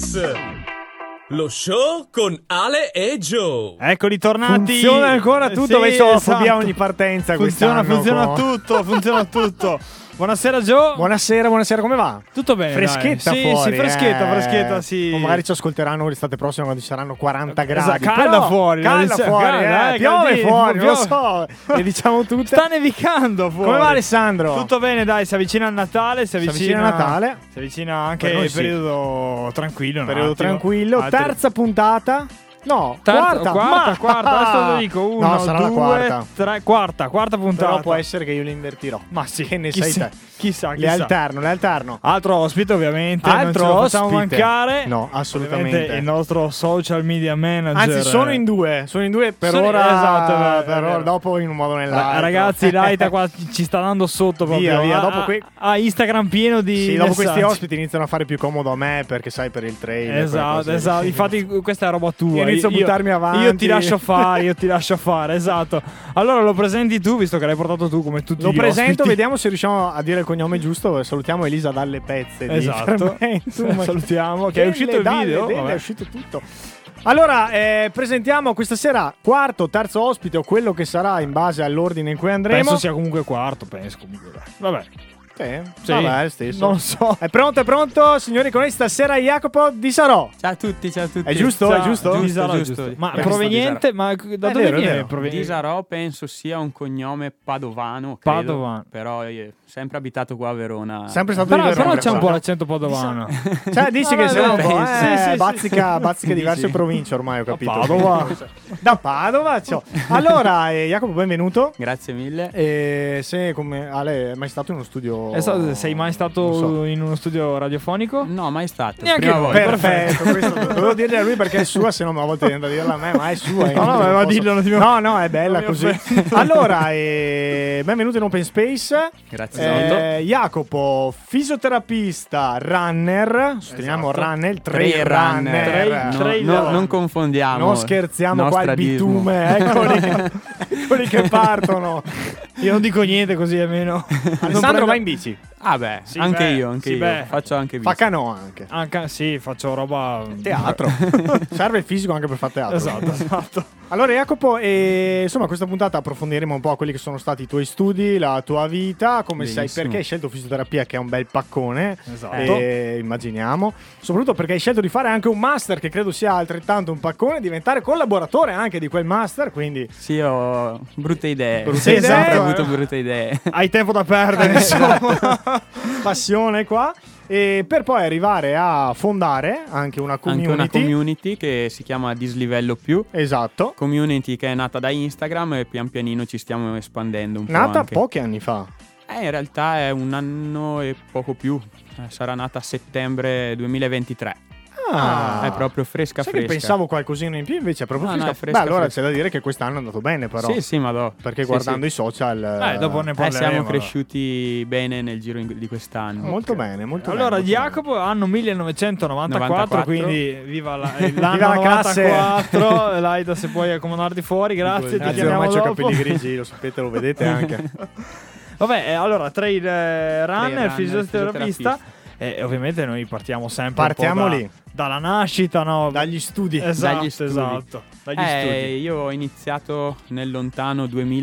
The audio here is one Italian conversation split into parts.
Space, lo show con Ale e Joe. Eccoli tornati. Funziona ancora tutto, Sì, invece ho esatto. fobia ogni partenza Funziona quest'anno. funziona tutto. Buonasera Joe. Buonasera, come va? Tutto bene, Freschetta dai. fuori. Sì, freschetta, sì. O magari ci ascolteranno l'estate prossima quando ci saranno 40 gradi. Calda Però, fuori, calda fuori, piove fuori, lo so. Le diciamo tutte. Sta nevicando fuori. Come va Alessandro? Tutto bene, dai, si avvicina il Natale, si avvicina Natale. Si avvicina anche Per noi il sì. periodo tranquillo, Periodo tranquillo. Terza puntata. No, quarta, adesso lo dico. Uno, no, sarà due, la quarta. tre, quarta puntata. Però può essere che io li invertirò. Ma sì, Che ne chissà, sai te? Chissà. Le alterno. Altro ospite, ovviamente. Altro non ce lo facciamo ospite. mancare. No, assolutamente. Ovviamente il nostro social media manager. Anzi, sono in due per Sono- ora. esatto, è per vero. ora, dopo in un modo o nell'altro. Ragazzi, Laita qua ci sta dando sotto proprio. Via, Ha- dopo ha Instagram pieno di Sì, dopo questi messaggi. ospiti iniziano a fare più comodo a me perché sai per il trailer. Esatto. Infatti, questa è roba tua. Io inizio a buttarmi avanti. Io ti lascio fare, esatto. Allora lo presenti tu, visto che l'hai portato tu come tutti Lo gli presento, ospiti. vediamo se riusciamo a dire il cognome giusto. Salutiamo Elisa dalle pezze. di Esatto. Fermentum. Salutiamo, che è uscito il video. Vabbè. È uscito tutto. Allora, presentiamo questa sera terzo ospite o quello che sarà in base all'ordine in cui andremo. Penso sia comunque quarto, comunque. Dai. Vabbè. Sì. Vabbè, è stesso. Non so. È pronto, signori, con noi stasera Jacopo Di Sarò. Ciao a tutti. È giusto? È giusto? Di Sarò, giusto. Ma Perché proveniente? Ma da dove vero, è viene? vero. Proveniente? Di Sarò penso sia un cognome padovano, credo, Padovano. però sempre abitato qua a Verona. Sempre stato Però, di Verona. c'è un po' l'accento padovano. Cioè, dici che sei un po', sì. bazzica diverse Dici. province ormai, ho capito. Padova. Da Padova. Allora, Jacopo, benvenuto. Grazie mille. Se come Ale è mai stato in uno studio? Sei mai stato Non so. in uno studio radiofonico? No, mai stato. Neanche Prima noi. volta. Perfetto, questo dovevo dirgli a lui perché è sua, se no a volte viene da dirla a me, ma è sua. No, non ma posso- dillo, non ti- No, è bella non mi così. offendo. Allora, benvenuto in Open Space. Grazie. Jacopo, fisioterapista, runner, sosteniamo Esatto. runner, trail runner. Trail- Non confondiamo. Non scherziamo qua il nostradismo. bitume, eccoli che partono. Io non dico niente così almeno. Alessandro va in bici, Ah beh, Sì, anche beh, io, sì, beh. Faccio anche fa bici. canoa anche. Anche sì, faccio roba. Teatro. Serve il fisico anche per fare teatro. Esatto. Allora Jacopo, insomma questa puntata approfondiremo un po' quelli che sono stati i tuoi studi, la tua vita, come sai, Benissimo. perché hai scelto fisioterapia che è un bel paccone, Esatto. immaginiamo, soprattutto perché hai scelto di fare anche un master che credo sia altrettanto un paccone, diventare collaboratore anche di quel master, quindi Sì, ho brutte idee. Brutte Sì, ho sempre idee. avuto brutte idee. Hai tempo da perdere, insomma. passione qua, e per poi arrivare a fondare anche una community. Anche una community che si chiama Dislivello Più. Esatto, Community che è nata da Instagram e pian pianino ci stiamo espandendo un po' nata anche. pochi anni fa. In realtà è un anno e poco più. Sarà nata a settembre 2023. È proprio fresca. Sai che pensavo qualcosina in più, invece è proprio No, no, fresca. è fresca, Beh, allora fresca. c'è da dire che quest'anno è andato bene, però. Sì, madò. Perché Sì, guardando sì. i social. Dopo ne parleremo. Siamo cresciuti bene nel giro di quest'anno. Molto bene, molto Allora, bene. Jacopo, anno 1994, 94. quindi viva l'anno Viva la classe. 94. Laida, se puoi accomodarti fuori, grazie. Ti Ragazzi, chiamiamo ormai c'ho dopo. capelli grigi, lo sapete, lo vedete anche. Vabbè, allora, trail runner, runner, fisioterapista. E ovviamente noi partiamo sempre Partiamo un po' lì. dalla nascita, no? Dagli studi. Esatto, Dagli studi. esatto. Dagli studi. Io ho iniziato nel lontano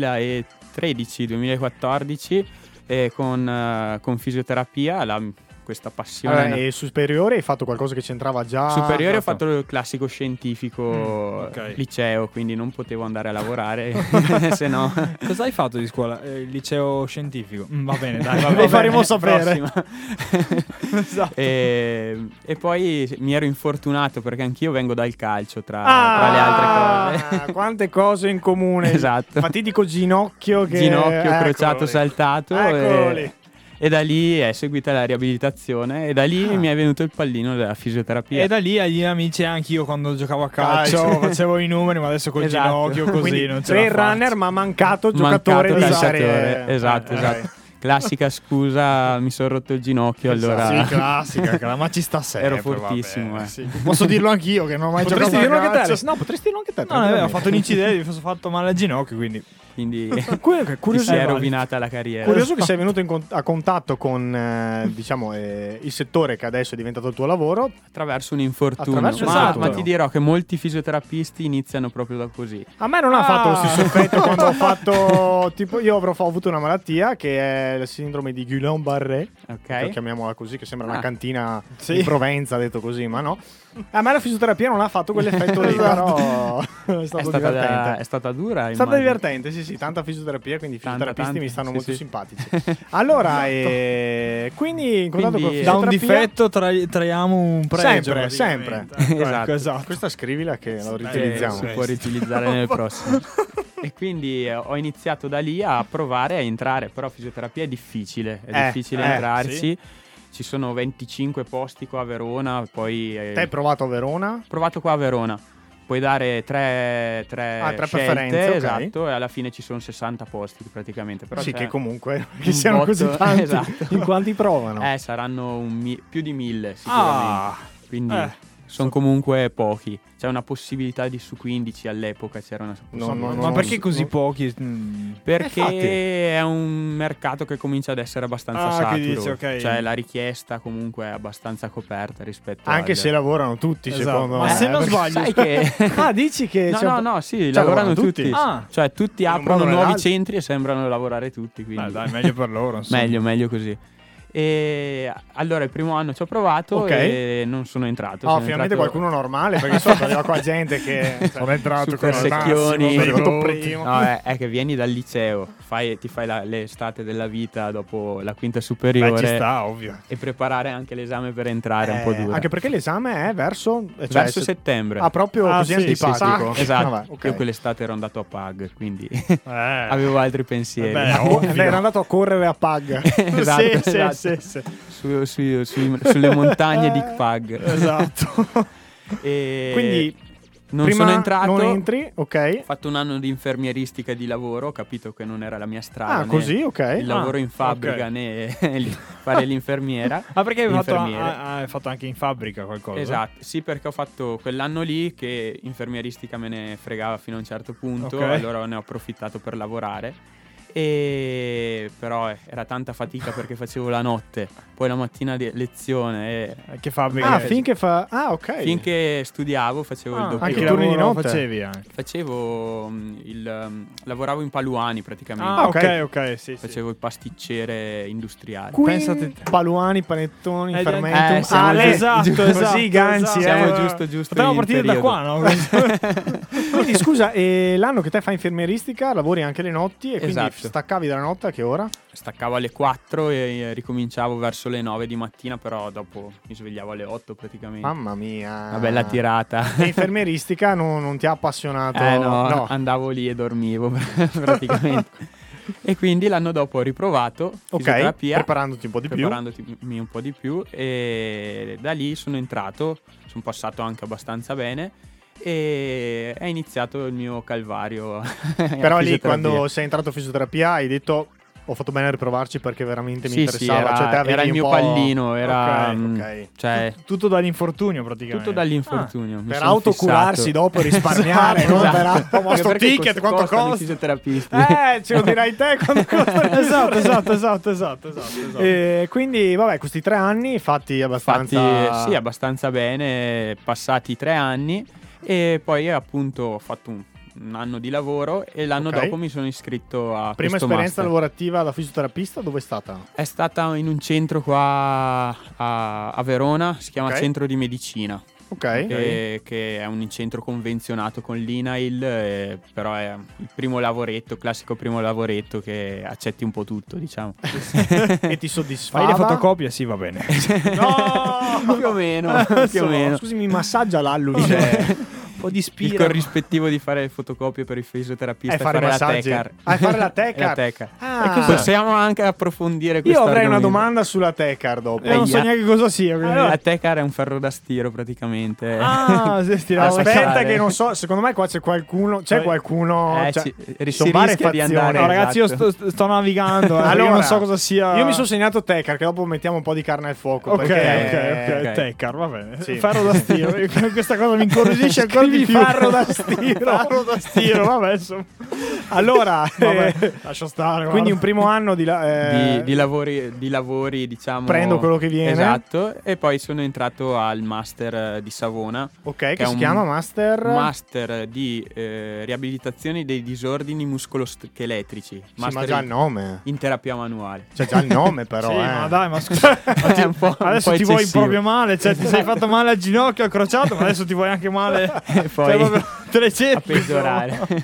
2013-2014 con fisioterapia, questa passione. Allora, e superiore hai fatto qualcosa che c'entrava già? Superiore ho fatto il classico scientifico ok. liceo, quindi non potevo andare a lavorare, se no. Cosa hai fatto di scuola? Il liceo scientifico. Va bene, dai, Vabbè, lo faremo sapere. prossima. Esatto. E poi mi ero infortunato perché anch'io vengo dal calcio tra le altre cose. Quante cose in comune. Esatto. Fatidico ginocchio che... Ginocchio Eccolo crociato lì. saltato Eccolo lì. e da lì è seguita la riabilitazione e da lì mi è venuto il pallino della fisioterapia. E da lì agli amici anche io quando giocavo a calcio, Calcio. facevo i numeri, ma adesso col Esatto. ginocchio così Quindi non ce la trail faccio. runner ma mancato giocatore di calciatore. serie. Esatto, Ok. esatto. Classica scusa, mi sono rotto il ginocchio, allora Sì, classica, ma ci sta sempre. ero fortissimo. vabbè, sì. Posso dirlo anch'io che non ho mai Potresti giocato dirlo a anche te. calcio. No, potresti dirlo anche te. No, ho tranquillamente. fatto un incidente, mi sono fatto male al ginocchio, quindi Quindi Comunque, ti curioso, si è rovinata la carriera. curioso che sei venuto a contatto con diciamo il settore che adesso è diventato il tuo lavoro. Attraverso un infortunio. Attraverso un ma infortunio. ti dirò che molti fisioterapisti iniziano proprio da così. A me non ha fatto lo stesso effetto quando ho fatto tipo io avrò avuto una malattia che è la sindrome di Guillain-Barré, Ok? chiamiamola così, che sembra una Ah. cantina Sì. di Provenza, detto così, ma no. A me la fisioterapia non ha fatto quell'effetto lì, però è stato divertente. È stata dura. È stata immagino. divertente, sì, tanta fisioterapia, quindi i Tanta, fisioterapisti mi tanta, stanno sì, molto sì. simpatici. Allora, quindi in contatto con Quindi, da un fisioterapia, difetto traiamo un pregio. Sempre, praticamente. sempre. Esatto. Esatto. questa scrivila che la Che riutilizziamo. si può riutilizzare nel prossimo. E quindi ho iniziato da lì a provare a entrare, però fisioterapia è difficile entrarci. sì. Ci sono 25 posti qua a Verona, poi Te hai provato a Verona? ho provato qua a Verona. Puoi dare tre tre scelte, preferenze, ok. esatto, e alla fine ci sono 60 posti praticamente. Però Sì, c'è che comunque un che siano botto- così tanti. esatto. In quanti provano? Saranno più di 1000 sicuramente. Ah, Quindi eh. sono comunque pochi. C'è una possibilità di su 15 all'epoca, c'era una No, no, ma no, perché no, così no. pochi? Perché infatti. è un mercato che comincia ad essere abbastanza Ah, saturo. che dici, ok. Cioè la richiesta comunque è abbastanza coperta rispetto Anche al... se lavorano tutti, Esatto. secondo Ma me. se non perché- sbaglio, Sai che... Ah, dici che No, c'è un no, po'- no, sì, Cioè, lavorano lavorano tutti. tutti? Ah. Cioè tutti In un aprono modo o nuovi nell'altro. centri e sembrano lavorare tutti, quindi Dai, meglio per loro. insomma. meglio così. E allora il primo anno ci ho provato Ok. e non sono entrato. Oh, sono finalmente entrato- qualcuno normale, perché so che arriva qua gente che Sono entrato Super con il secchioni. massimo, sono arrivato benvenuti. primo. No, è che vieni dal liceo, ti fai l'estate della vita dopo la quinta superiore Beh, ci sta, ovvio. e preparare anche l'esame per entrare è un po' duro. Anche perché l'esame è verso cioè, Verso settembre. Ah, proprio Ah, così sì, antipatico. sì, Esatto, Vabbè, ok. io quell'estate ero andato a Pag, quindi avevo altri pensieri. Beh, Ah, ovvio. lei era andato a correre a Pag. Esatto, Sì, sì, esatto. sì, sì. Sulle montagne di Pag. Esatto. E Quindi non prima sono entrato. non entri, ok. Ho fatto un anno di infermieristica e di lavoro, ho capito che non era la mia strada. Ah, né così, ok. Il lavoro Ah, in fabbrica ok. né fare l'infermiera. Ah, perché hai fatto, L'infermiere. hai fatto anche in fabbrica qualcosa? Esatto, sì, perché ho fatto quell'anno lì che infermieristica me ne fregava fino a un certo punto, Ok. allora ne ho approfittato per lavorare. E però era tanta fatica perché facevo la notte, poi la mattina di lezione e Che fabbrica? Ah, finché fa. Ah, ok. finché studiavo facevo il Ah, doppio. anche che i turni di lavoro notte? facevi anche? Facevo lavoravo in Paluani praticamente. Ah, ok. ok, sì. Facevo il pasticcere industriale. Quindi paluani, panettoni, Eh, fermentum. siamo Ale, giù- esatto, così esatto, i ganzi, esatto. Siamo eh. giusto Potremmo in partire da periodo. qua, no? Quindi scusa, l'anno che te fai infermieristica, lavori anche le notti e quindi Esatto. staccavi dalla notte a che ora? Staccavo alle 4 e ricominciavo verso le 9 di mattina, però dopo mi svegliavo alle 8 praticamente. Mamma mia. Una bella tirata. E infermieristica non ti ha appassionato? No, andavo lì e dormivo praticamente. E quindi l'anno dopo ho riprovato Ok, fisioterapia, preparandoti un po' di più. preparandomi un po' di più e da lì sono entrato, sono passato anche abbastanza bene e è iniziato il mio calvario. Però a lì fisioterapia. quando sei entrato a fisioterapia hai detto ho fatto bene a riprovarci perché veramente mi Sì, interessava. era, Cioè, te avevi era il un mio po'- pallino, era Ok, mm, ok. cioè Tutto dall'infortunio praticamente. tutto dall'infortunio. Mi Per sono autocurarsi fissato. dopo risparmiare, no? Esatto. Per ma sto Perché ticket quanto costano i costa? fisioterapisti. Ce lo dirai te quando costa. Esatto. Quindi, vabbè, questi 3 anni fatti abbastanza. Infatti, sì, abbastanza bene, passati 3 anni e poi appunto ho fatto un anno di lavoro e l'anno Ok. dopo mi sono iscritto a Prima questo esperienza master. lavorativa da fisioterapista, dove è stata? È stata in un centro qua a Verona, si chiama Ok. Centro di Medicina. Ok. Che è un centro convenzionato con l'INAIL, però è il primo lavoretto, classico primo lavoretto che accetti un po' tutto, diciamo. E ti soddisfava? Fai le fotocopie? Sì, va bene. No! più o meno, più o meno. Scusi, mi massaggia l'alluce. Un po' di il spira. corrispettivo di fare le fotocopie per il fisioterapista e fare fare la massaggi. tecar. Fare la tecar. La tecar. Ah. Possiamo anche approfondire questo Io avrei una argomento. domanda sulla tecar dopo. Non so neanche cosa sia. quindi- La tecar è un ferro da stiro praticamente. Ah, si stirava. Aspetta fare- che non so, secondo me qua c'è qualcuno, cioè, si sono varie rischia di fazioni. andare. No, ragazzi, io Esatto. sto navigando. Allora, Allora, non so cosa sia. Io mi sono segnato tecar, che dopo mettiamo un po' di carne al fuoco. Ok, perché- ok. ok. Tecar, va bene. Sì. Ferro da stiro. Questa cosa mi incuriosisce ancora di Scrivi più. ferro da stiro. Ferro da stiro, vabbè, insomma. Allora, Vabbè, lascia stare. quindi un guarda. primo anno Di lavori, diciamo. Prendo quello che viene. Esatto. E poi sono entrato al master di Savona. ok, che che è si un chiama master. Master di riabilitazione dei disordini muscoloscheletrici. Sì, ma Master già il nome. in terapia manuale. C'è già il nome però, Sì, ma dai, ma scusa. È un po', Adesso un po' ti vuoi eccessivo. proprio male, cioè ti sei fatto male al ginocchio, al crociato, ma adesso ti vuoi anche male. E poi Cioè, proprio te le cerchi, a peggiorare.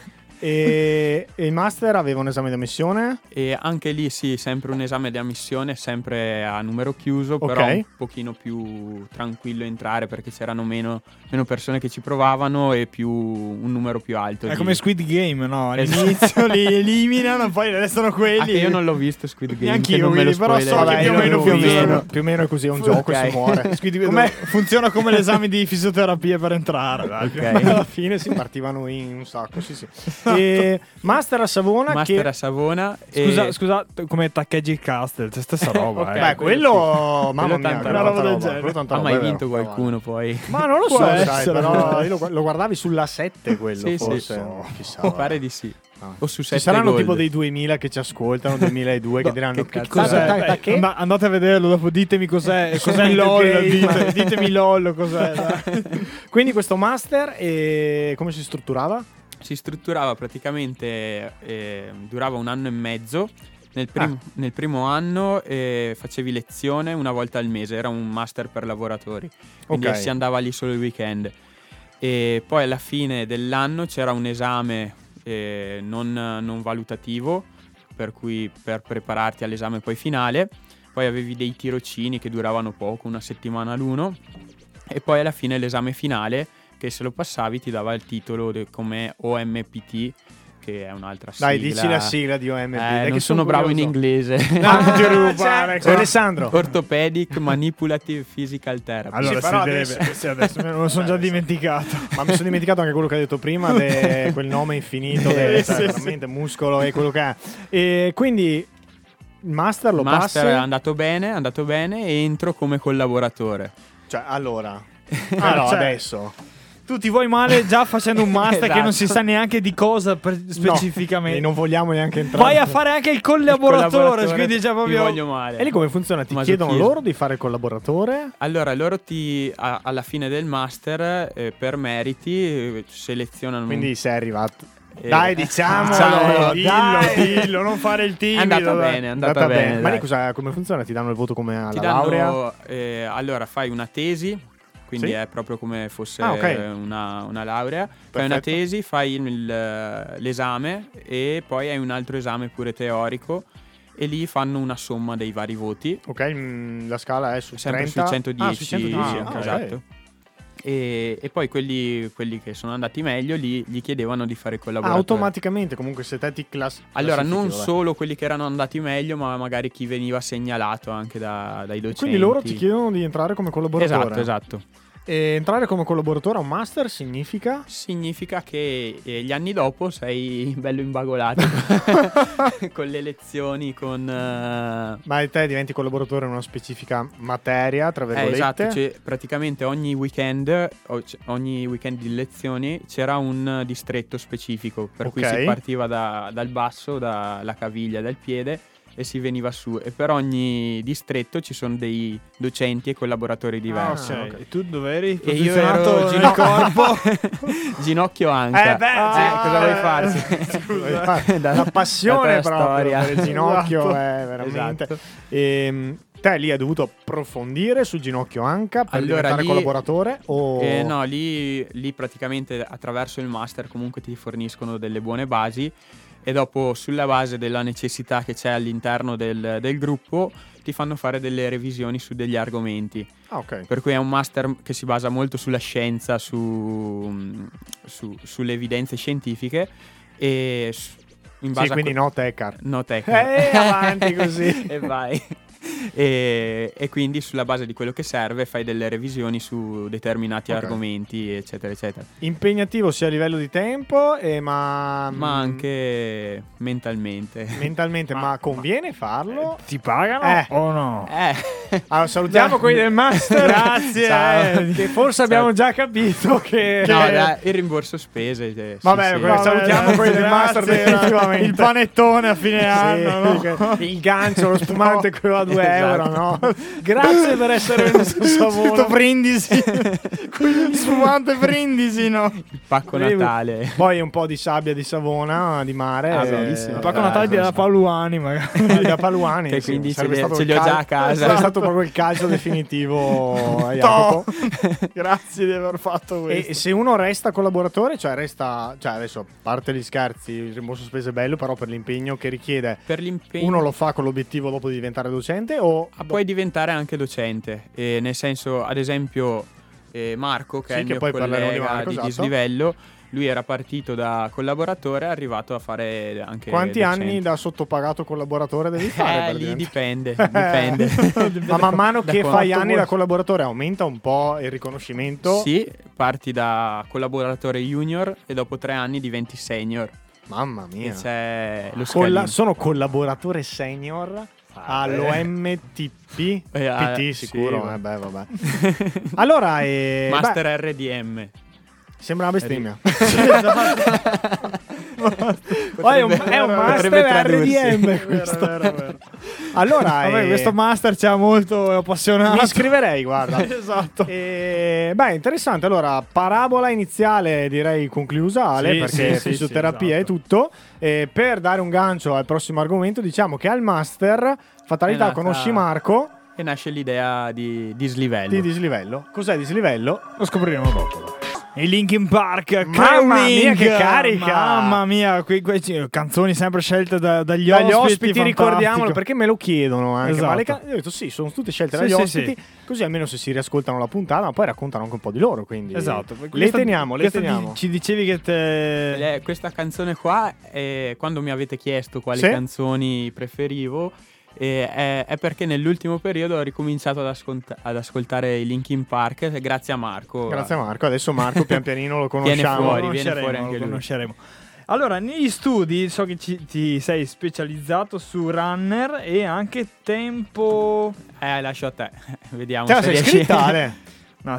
E il master aveva un esame di ammissione. E anche lì sì, sempre un esame di ammissione, sempre a numero chiuso, Ok. però un pochino più tranquillo entrare perché c'erano meno persone che ci provavano e un numero più alto. È di- come Squid Game, no? Esatto. All'inizio li eliminano, poi restano quelli. Ah, che io non l'ho visto Squid Game, Neanch'io, che non me lo quindi, però so spoileri. che più o meno più o funziona. meno, più o meno è così, è un gioco e si muore. Squid Game funziona come l'esame di fisioterapia per entrare. Dai. Ok. Alla fine si partivano in un sacco, sì sì. E master a Savona Master che... a Savona. Scusa, come taccheggi il castle, c'è stessa roba. Beh, eh. quello... Mamma mia, tanta quello roba tanta del roba, genere. quello tanta Ha roba, mai è vero. vinto qualcuno poi? Ma non lo so, Può sai, essere. però io lo guardavi sulla 7 quello, Sì, sì. forse. Chissà. Mi pare di sì. Ah. O su Ci 7 saranno Gold. tipo dei 2000 che ci ascoltano, 2002 che diranno che cazzo Cos'è? che? Andate a vederlo dopo, ditemi cos'è il LOL. Ditemi LOL cos'è. dai. Quindi questo master come si strutturava? Si strutturava praticamente, durava 1 anno e mezzo. Nel primo anno facevi lezione una volta al mese, era un master per lavoratori, quindi Ok. si andava lì solo il weekend. E poi alla fine dell'anno c'era un esame non valutativo, per cui per prepararti all'esame poi finale, poi avevi dei tirocini che duravano poco, 1 settimana l'uno, e poi alla fine l'esame finale, che se lo passavi ti dava il titolo come OMPT, che è un'altra sigla. Dai, dici la sigla di OMB. Dai, non che sono bravo in curioso. inglese. Ah, ti rubare. Alessandro. Orthopedic Manipulative Physical Therapy. Allora, Sì, però si deve. Sì, adesso me lo sono già dimenticato. Ma mi sono dimenticato anche quello che hai detto prima, quel nome infinito, Sì, veramente muscolo e quello che è. E quindi il master lo Il master è passi? andato bene e entro come collaboratore. Cioè, allora. Allora, cioè, adesso. Tu ti vuoi male già facendo un master che non si Esatto. sa neanche di cosa specificamente. E non vogliamo neanche entrare. Vai a fare anche il collaboratore, quindi già ti proprio. voglio male. E lì come funziona? Ti Masochismo. chiedono loro di fare il collaboratore? Allora, loro alla fine del master, per meriti, selezionano. Quindi sei arrivato. Eh, Dai, diciamolo. diciamolo, Dillo, non fare il timido. È andata dai. bene, è andata bene. Ma lì dai. come funziona? Ti danno il voto come alla Ti laurea? danno, allora fai una tesi, quindi Sì? è proprio come fosse ok. una laurea. Fai Perfetto. una tesi, fai l'esame e poi hai un altro esame pure teorico e lì fanno una somma dei vari voti, Ok, la scala è su sempre 30? su 110. Ah, su 110, ok. Esatto. E poi quelli che sono andati meglio gli chiedevano di fare Ah, collaboratore. automaticamente comunque se te ti Allora, non classifichi, vabbè. solo quelli che erano andati meglio, ma magari chi veniva segnalato anche dai docenti. Quindi loro ti chiedono di entrare come collaboratore. Esatto. E entrare come collaboratore a un master significa? Significa che gli anni dopo sei bello imbagolato con le lezioni, con... Ma te diventi collaboratore in una specifica materia, tra virgolette? esatto, cioè, praticamente ogni weekend di lezioni c'era un distretto specifico, per cui Ok. si partiva dal basso, dalla caviglia, dal piede e si veniva su, e per ogni distretto ci sono dei docenti e collaboratori diversi. Ok. E tu dove eri? E io ero Posizionato nel corpo. ginocchio anca. Cosa vuoi farsi? Scusa, Da- la passione da tua proprio storia. per il ginocchio Esatto. è veramente. Esatto. Te lì hai dovuto approfondire sul ginocchio anca per Allora, diventare lì- collaboratore? O... No, lì praticamente attraverso il master comunque ti forniscono delle buone basi e dopo sulla base della necessità che c'è all'interno del gruppo ti fanno fare delle revisioni su degli argomenti. Ah, ok. Per cui è un master che si basa molto sulla scienza, sulle evidenze scientifiche e in base Sì, quindi no Tech. no tecnica. Avanti così. E vai. E quindi sulla base di quello che serve fai delle revisioni su determinati Ok. argomenti, eccetera, eccetera. Impegnativo sia a livello di tempo, ma anche mentalmente. mentalmente, ma conviene farlo? Ti pagano Eh. o no? Allora, salutiamo quelli del master. Grazie. Ciao. Che forse abbiamo già capito che... No, dai, il rimborso spese. Sì, Vabbè, sì. salutiamo quelli del master definitivamente. Il panettone a fine anno, no? Il gancio, lo spumante quello a 2 Esatto. euro, no? Grazie per essere venuto a Savona. Tutto Brindisi. Quello spumante Brindisi, no? Il pacco Natale. Poi un po' di sabbia di Savona, di mare. Ah, bellissimo. Il pacco Natale da Paluani, magari. Da Paluani. Che sì. quindi Sarebbe ce li- stato ce il li ho già a casa. Sarebbe stato proprio il calcio definitivo a Jacopo. Grazie di aver fatto questo. E se uno resta collaboratore, cioè adesso, a parte gli scherzi, il rimborso spese è bello, però per l'impegno che richiede, Per l'impegno uno lo fa con l'obiettivo dopo di diventare docente o... puoi diventare anche docente, nel senso, ad esempio, Marco, che Sì, è il che mio poi parleremo di collega Marco, di esatto. dislivello, lui era partito da collaboratore, è arrivato a fare anche Quanti docente. anni da sottopagato collaboratore devi fare? per Lì diventare- dipende. Ma man mano Da che quanto fai anni vuoi. da collaboratore aumenta un po' il riconoscimento? Sì, parti da collaboratore junior e dopo 3 anni diventi senior. Mamma E mia. c'è lo scalino. Sono collaboratore senior all'OMTP. PT sì, sicuro, vabbè. vabbè. Allora, Master RDM. sembra una bestemmia. Potrebbe- è un master potrebbe tradursi. RDM questo. Allora, Vabbè, questo master c'ha molto appassionato. mi iscriverei, guarda. Esatto. Beh, interessante. Allora, parabola iniziale direi conclusa, Ale, Sì, perché sì, fisioterapia sì, è tutto. Per dare un gancio al prossimo argomento, diciamo che al master fatalità nata- conosci Marco E nasce l'idea di dislivello. di dislivello. Cos'è dislivello? Lo scopriremo dopo. I Linkin Park, Mamma mia, Curling. che carica! Mamma mia, canzoni sempre scelte dagli Dagli ospiti, ospiti, ricordiamolo, fantastico. perché me lo chiedono anche. Esatto. Ma io ho detto sì, sono tutte scelte Sì, dagli sì, ospiti, così almeno se si riascoltano la puntata, ma poi raccontano anche un po' di loro. Quindi Esatto. le teniamo. Ci dicevi che te... Questa canzone qua, quando mi avete chiesto quali Sì. canzoni preferivo, è perché nell'ultimo periodo ho ricominciato ad ascoltare i Linkin Park grazie a Marco. Grazie a Marco. Adesso Marco pian pianino lo Viene conosciamo. fuori, Lo viene conosceremo, fuori anche lo lui. conosceremo. Allora, negli studi so che ti sei specializzato su runner e anche tempo... Lascio a te. Vediamo Te la se sei riesci. scritta, Ale? No,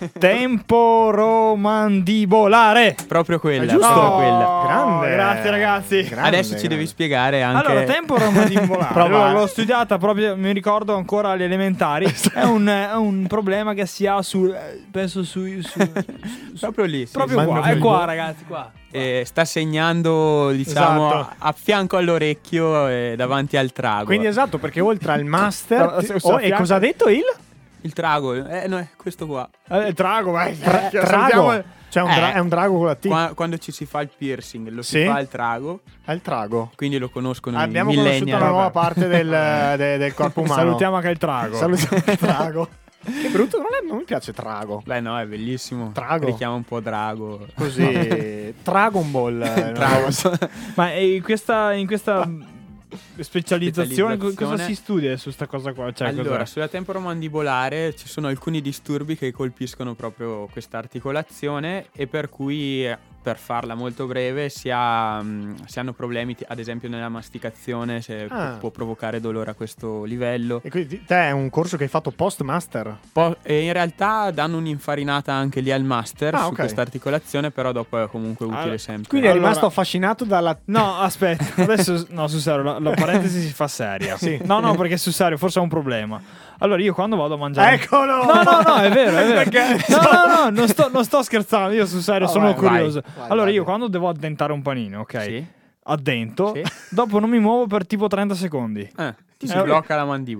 temporomandibolare. Proprio quella. È giusto? proprio quella. Oh, Grande. Grazie ragazzi. Grande, Adesso ci grande. devi spiegare anche. Allora, temporomandibolare. Prova. Allora, l'ho studiata proprio, mi ricordo ancora alle elementari. È un problema che si ha penso proprio lì. sì, proprio sì. qua, è qua ragazzi, qua. Sta segnando, diciamo, Esatto. a fianco all'orecchio e davanti al trago. Quindi esatto, perché oltre al master... Se- se e affianca- cosa ha detto il? Il trago, no, è questo qua. Trago, vai. Trago? Cioè è un drago con la T. Quando ci si fa il piercing, lo Sì? si fa al trago, È il trago. quindi lo conoscono Abbiamo i conosciuto millennial. una nuova parte del corpo umano. Salutiamo anche il trago. Salutiamo il trago. Che brutto, non mi piace trago. Beh, no, è bellissimo. Trago. Richiama un po' drago. Così. Dragon Ball. Trago. Ma in questa specializzazione cosa Specializzazione. si studia su sta cosa qua? Cioè, Allora, cos'è? sulla temporomandibolare ci sono alcuni disturbi che colpiscono proprio questa articolazione e per cui per farla molto breve si hanno problemi ad esempio nella masticazione, se può provocare dolore a questo livello. E quindi te è un corso che hai fatto post master? E in realtà danno un'infarinata anche lì al master su ok. questa articolazione, però dopo è comunque utile sempre. Quindi Allora- è rimasto affascinato dalla... No, aspetta, adesso no, sul serio, la parentesi si fa seria. Sì. No, perché sul serio forse è un problema. Allora, io quando vado a mangiare... Eccolo! No, è vero, è vero. Perché- No, non sto scherzando, io sul serio Oh, sono vai, curioso. vai, Allora, vai. io quando devo addentare un panino, ok? Sì. Addento, Sì. dopo non mi muovo per tipo 30 secondi. Ti si Eh, blocca la mandibola.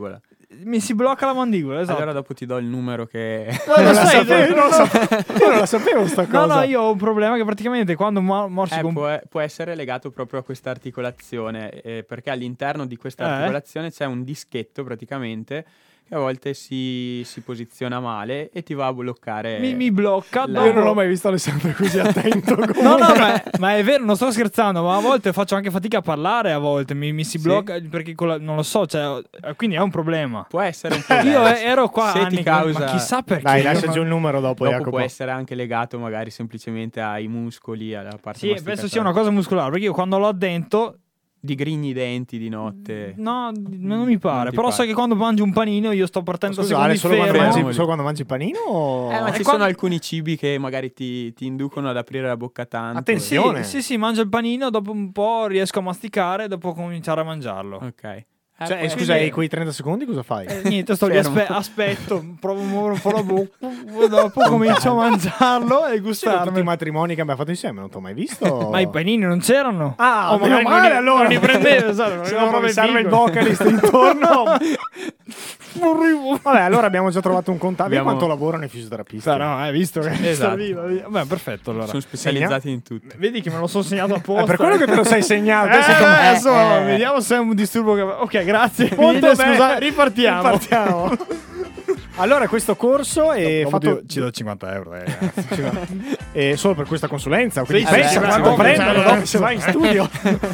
Mi si blocca la mandibola, esatto. Allora dopo ti do il numero che... Lo sai, Io non la sapevo sta cosa. No, io ho un problema che praticamente quando morsi con... può essere legato proprio a questa articolazione, perché all'interno di questa articolazione c'è un dischetto praticamente che a volte si posiziona male e ti va a bloccare. Mi blocca. Io non l'ho mai visto Alessandro così attento. No, ma è vero, non sto scherzando, ma a volte faccio anche fatica a parlare, a volte mi si blocca perché non lo so, cioè, quindi è un problema. Può essere un problema. Io ero qua se anni, ti causa... ma chissà perché. Dai, lasciaci un numero dopo, Dopo Jacopo. può essere anche legato magari semplicemente ai muscoli, alla parte Sì, masticatoria. penso sia una cosa muscolare, perché io quando l'ho addento... Digrigni i denti di notte. No, non mi pare. Non ti però pare. so che quando mangi un panino io sto partendo Scusa, secondi solo fermo. quando mangi panino? O... Ma ci sono alcuni cibi che magari ti inducono ad aprire la bocca tanto. Attenzione. Sì, mangio il panino, dopo un po' riesco a masticare, dopo cominciare a mangiarlo. Ok. Cioè, scusa, e quei 30 secondi cosa fai? Niente, sto lì, aspetto, provo a muovere un po' la bocca, dopo comincio a mangiarlo e Tutti i gustarmi. matrimoni che abbiamo fatto insieme, non ti ho mai visto. Ma i panini non c'erano. Ah, magari meno male, non allora. non li prendevo, sai, Se no mi serve il vocalist intorno. Vabbè, allora abbiamo già trovato un contatto. Vedi quanto lavorano i fisioterapisti. No, hai visto che Esatto. Vabbè, perfetto allora. Sono specializzati in tutto. Vedi che me lo sono segnato apposta. Per quello che te lo sei segnato. Adesso vediamo se è un disturbo che... Ok, grazie. Molto Mille, bene. scusa, ripartiamo. Allora, questo corso è fatto. Ci do 50 euro, ragazzi. Solo per questa consulenza. Quindi Sì, pensa sì, quanto sì, prendono sì. dopo se vai in studio.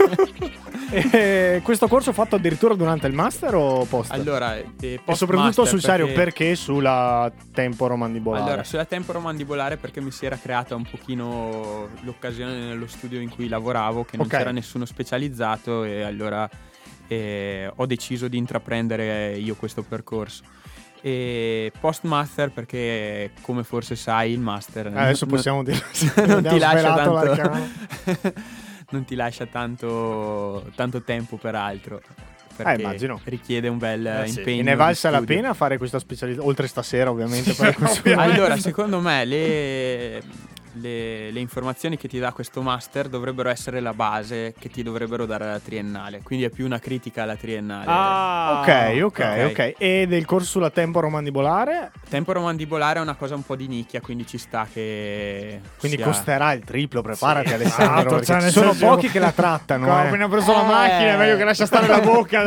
Questo corso fatto addirittura durante il master o post? Allora, e soprattutto sul serio, perché sulla temporomandibolare? Allora, sulla temporomandibolare perché mi si era creata un pochino l'occasione nello studio in cui lavoravo che non c'era nessuno specializzato e allora ho deciso di intraprendere io questo percorso. E post master perché come forse sai il master adesso possiamo dire non ti lascia tanto non ti lascia tanto tempo per altro perché immagino. richiede un bel impegno. E ne valsa la pena fare questa specialità oltre stasera ovviamente per allora secondo me le informazioni che ti dà questo master dovrebbero essere la base che ti dovrebbero dare la triennale, quindi è più una critica alla triennale. Ok. E del corso sulla temporomandibolare? Temporomandibolare è una cosa un po' di nicchia, quindi ci sta che quindi sia... costerà il triplo, preparati Alessandro, esatto, perché cioè, ci nel sono senso- pochi che la trattano. Ho appena preso la macchina, è meglio che lascia stare la bocca.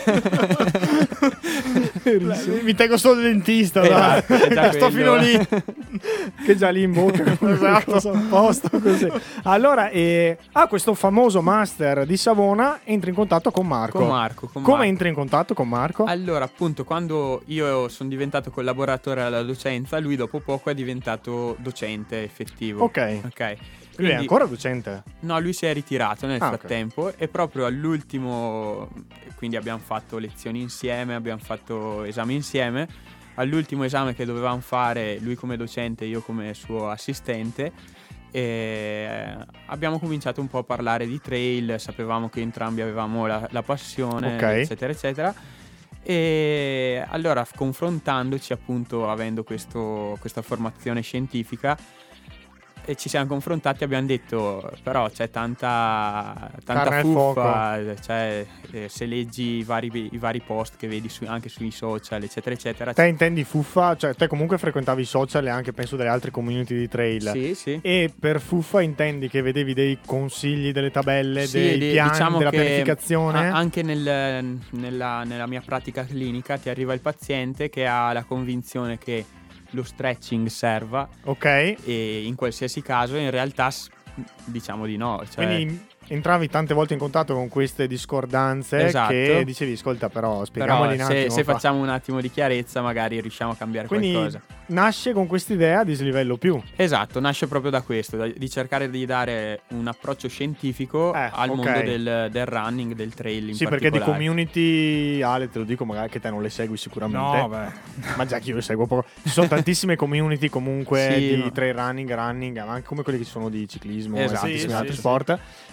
Mi tengo solo il dentista. Esatto, è già Sto fino quello. lì. Che già lì in bocca. Esatto. A posto così. Allora, questo famoso master di Savona entra in contatto con Marco. Come entri in contatto con Marco? Allora, appunto, quando io sono diventato collaboratore alla docenza, lui dopo poco è diventato docente effettivo. Ok. Lui è ancora docente? No, lui si è ritirato nel frattempo e proprio all'ultimo, quindi abbiamo fatto lezioni insieme, abbiamo fatto esami insieme. All'ultimo esame che dovevamo fare, lui come docente e io come suo assistente, abbiamo cominciato un po' a parlare di trail, sapevamo che entrambi avevamo la passione, eccetera, eccetera. E allora, confrontandoci, appunto, avendo questa formazione scientifica, e ci siamo confrontati, abbiamo detto però c'è tanta fuffa, cioè, se leggi i vari post che vedi anche sui social eccetera eccetera. Te intendi fuffa? Cioè te comunque frequentavi i social e anche penso delle altre community di trail. Sì. E per fuffa intendi che vedevi dei consigli, delle tabelle, sì, dei piani, diciamo della che pianificazione? Anche nella mia pratica clinica ti arriva il paziente che ha la convinzione che lo stretching serva, e in qualsiasi caso in realtà diciamo di no, cioè... Quindi entravi tante volte in contatto con queste discordanze, che dicevi ascolta però spieghiamoli un attimo. Se facciamo un attimo di chiarezza magari riusciamo a cambiare qualcosa. Nasce con quest'idea di dislivello più. Esatto, nasce proprio da questo, di cercare di dare un approccio scientifico al mondo del running, del trail in particolare. Sì, perché di community, Ale, te lo dico, magari che te non le segui sicuramente. No, beh. Ma già che io le seguo poco. Ci sono tantissime community comunque di trail running, ma anche come quelli che sono di ciclismo e tantissimi altri sport.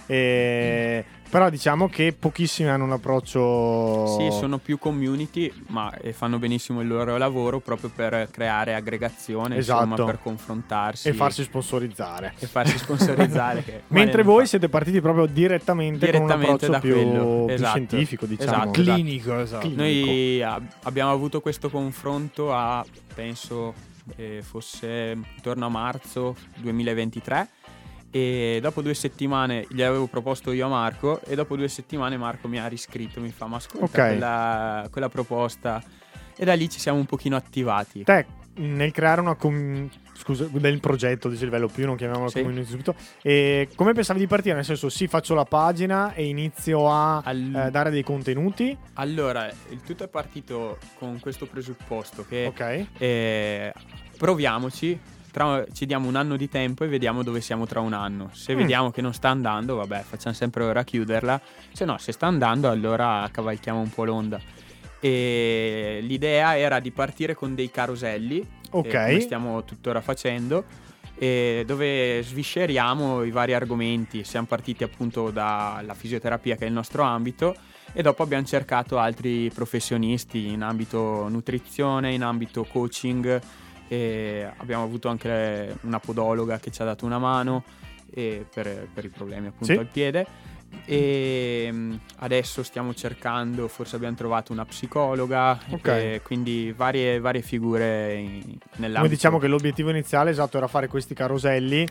Però diciamo che pochissimi hanno un approccio. Sì, sono più community, ma fanno benissimo il loro lavoro proprio per creare aggregazione, insomma, per confrontarsi e farsi sponsorizzare. Che mentre voi siete partiti proprio direttamente con un approccio da più esatto. scientifico, diciamo. Esatto, clinico, esatto. Noi abbiamo avuto questo confronto penso fosse intorno a marzo 2023. E dopo 2 settimane gli avevo proposto io a Marco, e dopo 2 settimane Marco mi ha riscritto, mi fa: ma ascolta, quella proposta, e da lì ci siamo un pochino attivati. Te nel creare del progetto di livello più, non chiamiamolo community subito, e come pensavi di partire? Nel senso, faccio la pagina e inizio a dare dei contenuti? Allora, il tutto è partito con questo presupposto che proviamoci, ci diamo un anno di tempo e vediamo dove siamo tra un anno. Se vediamo che non sta andando, vabbè, facciamo sempre ora a chiuderla. Se no, se sta andando, allora cavalchiamo un po' l'onda. E l'idea era di partire con dei caroselli, come stiamo tuttora facendo, dove svisceriamo i vari argomenti. Siamo partiti appunto dalla fisioterapia, che è il nostro ambito, e dopo abbiamo cercato altri professionisti in ambito nutrizione, in ambito coaching. E abbiamo avuto anche una podologa che ci ha dato una mano per i problemi appunto al piede, e adesso stiamo cercando, forse abbiamo trovato una psicologa, quindi varie figure nell'ambito. Noi diciamo che l'obiettivo iniziale era fare questi caroselli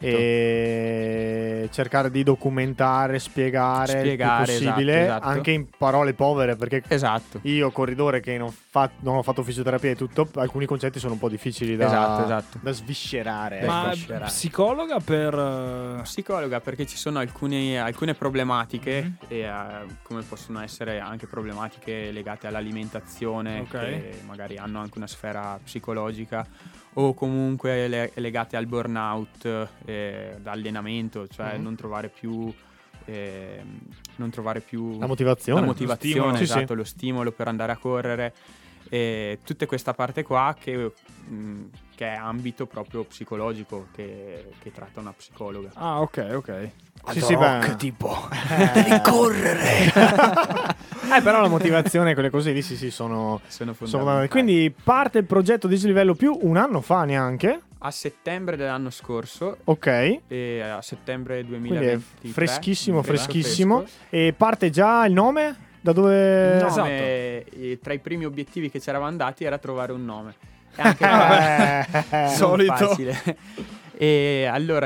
e cercare di documentare, spiegare il più possibile, esatto. Anche in parole povere, perché io corridore che non ho fatto fisioterapia e tutto, alcuni concetti sono un po' difficili da sviscerare. Ma psicologa perché ci sono alcune problematiche, come possono essere anche problematiche legate all'alimentazione, che magari hanno anche una sfera psicologica, o comunque legate al burnout da allenamento, cioè non trovare più la motivazione, lo stimolo per andare a correre, tutta questa parte qua che è ambito proprio psicologico, che tratta una psicologa. Tipo devi correre. Però la motivazione, quelle cose lì sono fondamentali. Quindi parte il progetto di livello più un anno fa neanche. A settembre dell'anno scorso. E a settembre 2023. Quindi freschissimo. E parte già il nome? Da dove? Il nome, tra i primi obiettivi che ci eravamo dati era trovare un nome. Anche solito. Facile. E allora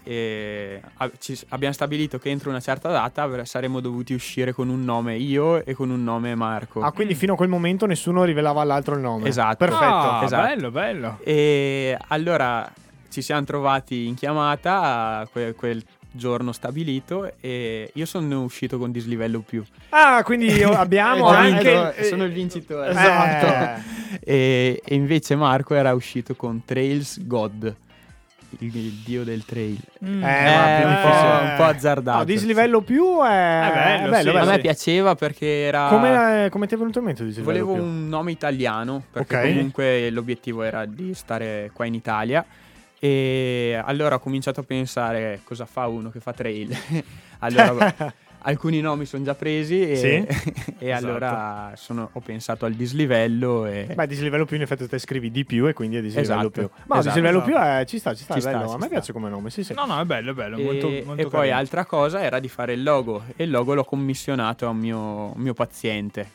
abbiamo stabilito che entro una certa data saremmo dovuti uscire con un nome io e con un nome Marco. Quindi fino a quel momento nessuno rivelava all'altro il nome. Esatto. Perfetto. Esatto. Bello. E allora ci siamo trovati in chiamata quel giorno stabilito, e io sono uscito con Dislivello più. Quindi abbiamo anche sono il vincitore. Esatto. E invece Marco era uscito con Trails God, il dio del trail. Un po' azzardato. Dislivello più è bello. A me piaceva perché era. Come ti è venuto in mente Dislivello Volevo più? un nome italiano, perché comunque l'obiettivo era di stare qua in Italia. E allora ho cominciato a pensare: cosa fa uno che fa trail? Allora alcuni nomi sono già presi e allora ho pensato al dislivello. Dislivello più in effetti te scrivi di più e quindi è dislivello più. Ma dislivello più ci sta, è bello. A me piace come nome, sì. No, è bello, molto e poi altra cosa era di fare il logo, e il logo l'ho commissionato a un mio paziente.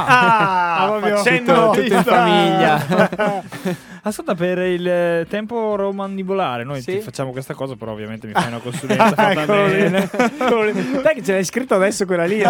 Facendo tutto in famiglia. Ascolta, per il tempo romandibolare noi ti facciamo questa cosa, però ovviamente mi fai una consulenza fatta bene. Dai che ce l'hai scritto adesso quella lì.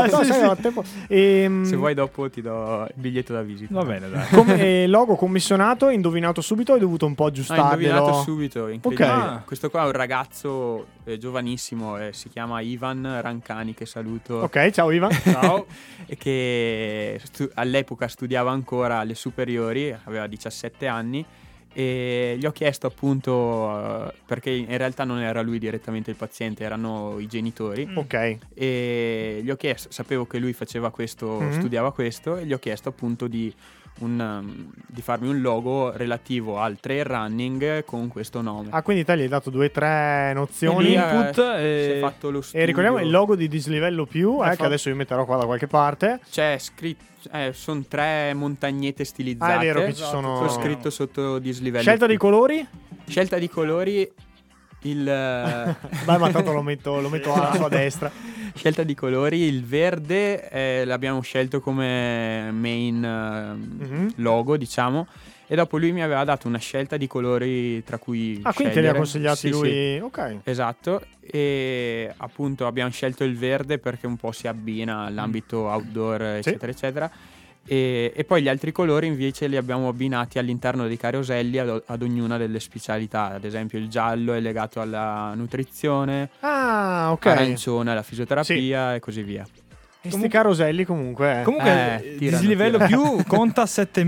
Se vuoi dopo ti do il biglietto da visita. Va bene, dai. Logo commissionato, indovinato subito, hai dovuto un po' aggiustarlo? Indovinato subito, incredibile. Questo qua è un ragazzo giovanissimo, si chiama Ivan Rancani, che saluto. Ciao Ivan. Ciao. E che all'epoca studiava ancora alle superiori, aveva 17 anni, e gli ho chiesto appunto, perché in realtà non era lui direttamente il paziente, erano i genitori. E gli ho chiesto, sapevo che lui faceva questo, studiava questo, e gli ho chiesto appunto di di farmi un logo relativo al trail running con questo nome. Ah, quindi te gli hai dato 2 o 3 nozioni, input, si è fatto lo studio. e ricordiamo il logo di Dislivello Più, che adesso io metterò qua da qualche parte. C'è scritto, sono 3 montagnette stilizzate. Ah, è vero che ci sono. C'ho scritto sotto Dislivello Scelta Più. di colori? Scelta di colori. Vai, ma tanto lo metto alla sua destra. Scelta di colori, il verde l'abbiamo scelto come main logo, diciamo, e dopo lui mi aveva dato una scelta di colori tra cui quindi te li ha scegliere. consigliati Sì, lui? sì. Ok. Esatto, e appunto abbiamo scelto il verde perché un po' si abbina all'ambito outdoor, eccetera, eccetera. E poi gli altri colori invece li abbiamo abbinati all'interno dei caroselli ad ognuna delle specialità. Ad esempio il giallo è legato alla nutrizione, Ok. arancione alla fisioterapia e così via. E sti caroselli comunque. Dislivello Più conta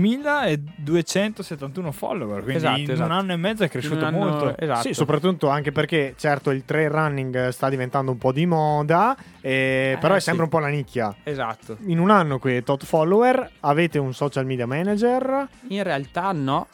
7271 follower, quindi in un anno e mezzo è cresciuto molto. Esatto. Sì, soprattutto anche perché certo il trail running sta diventando un po' di moda, però è sempre un po' la nicchia. Esatto. In un anno qui tot follower, avete un social media manager? In realtà no,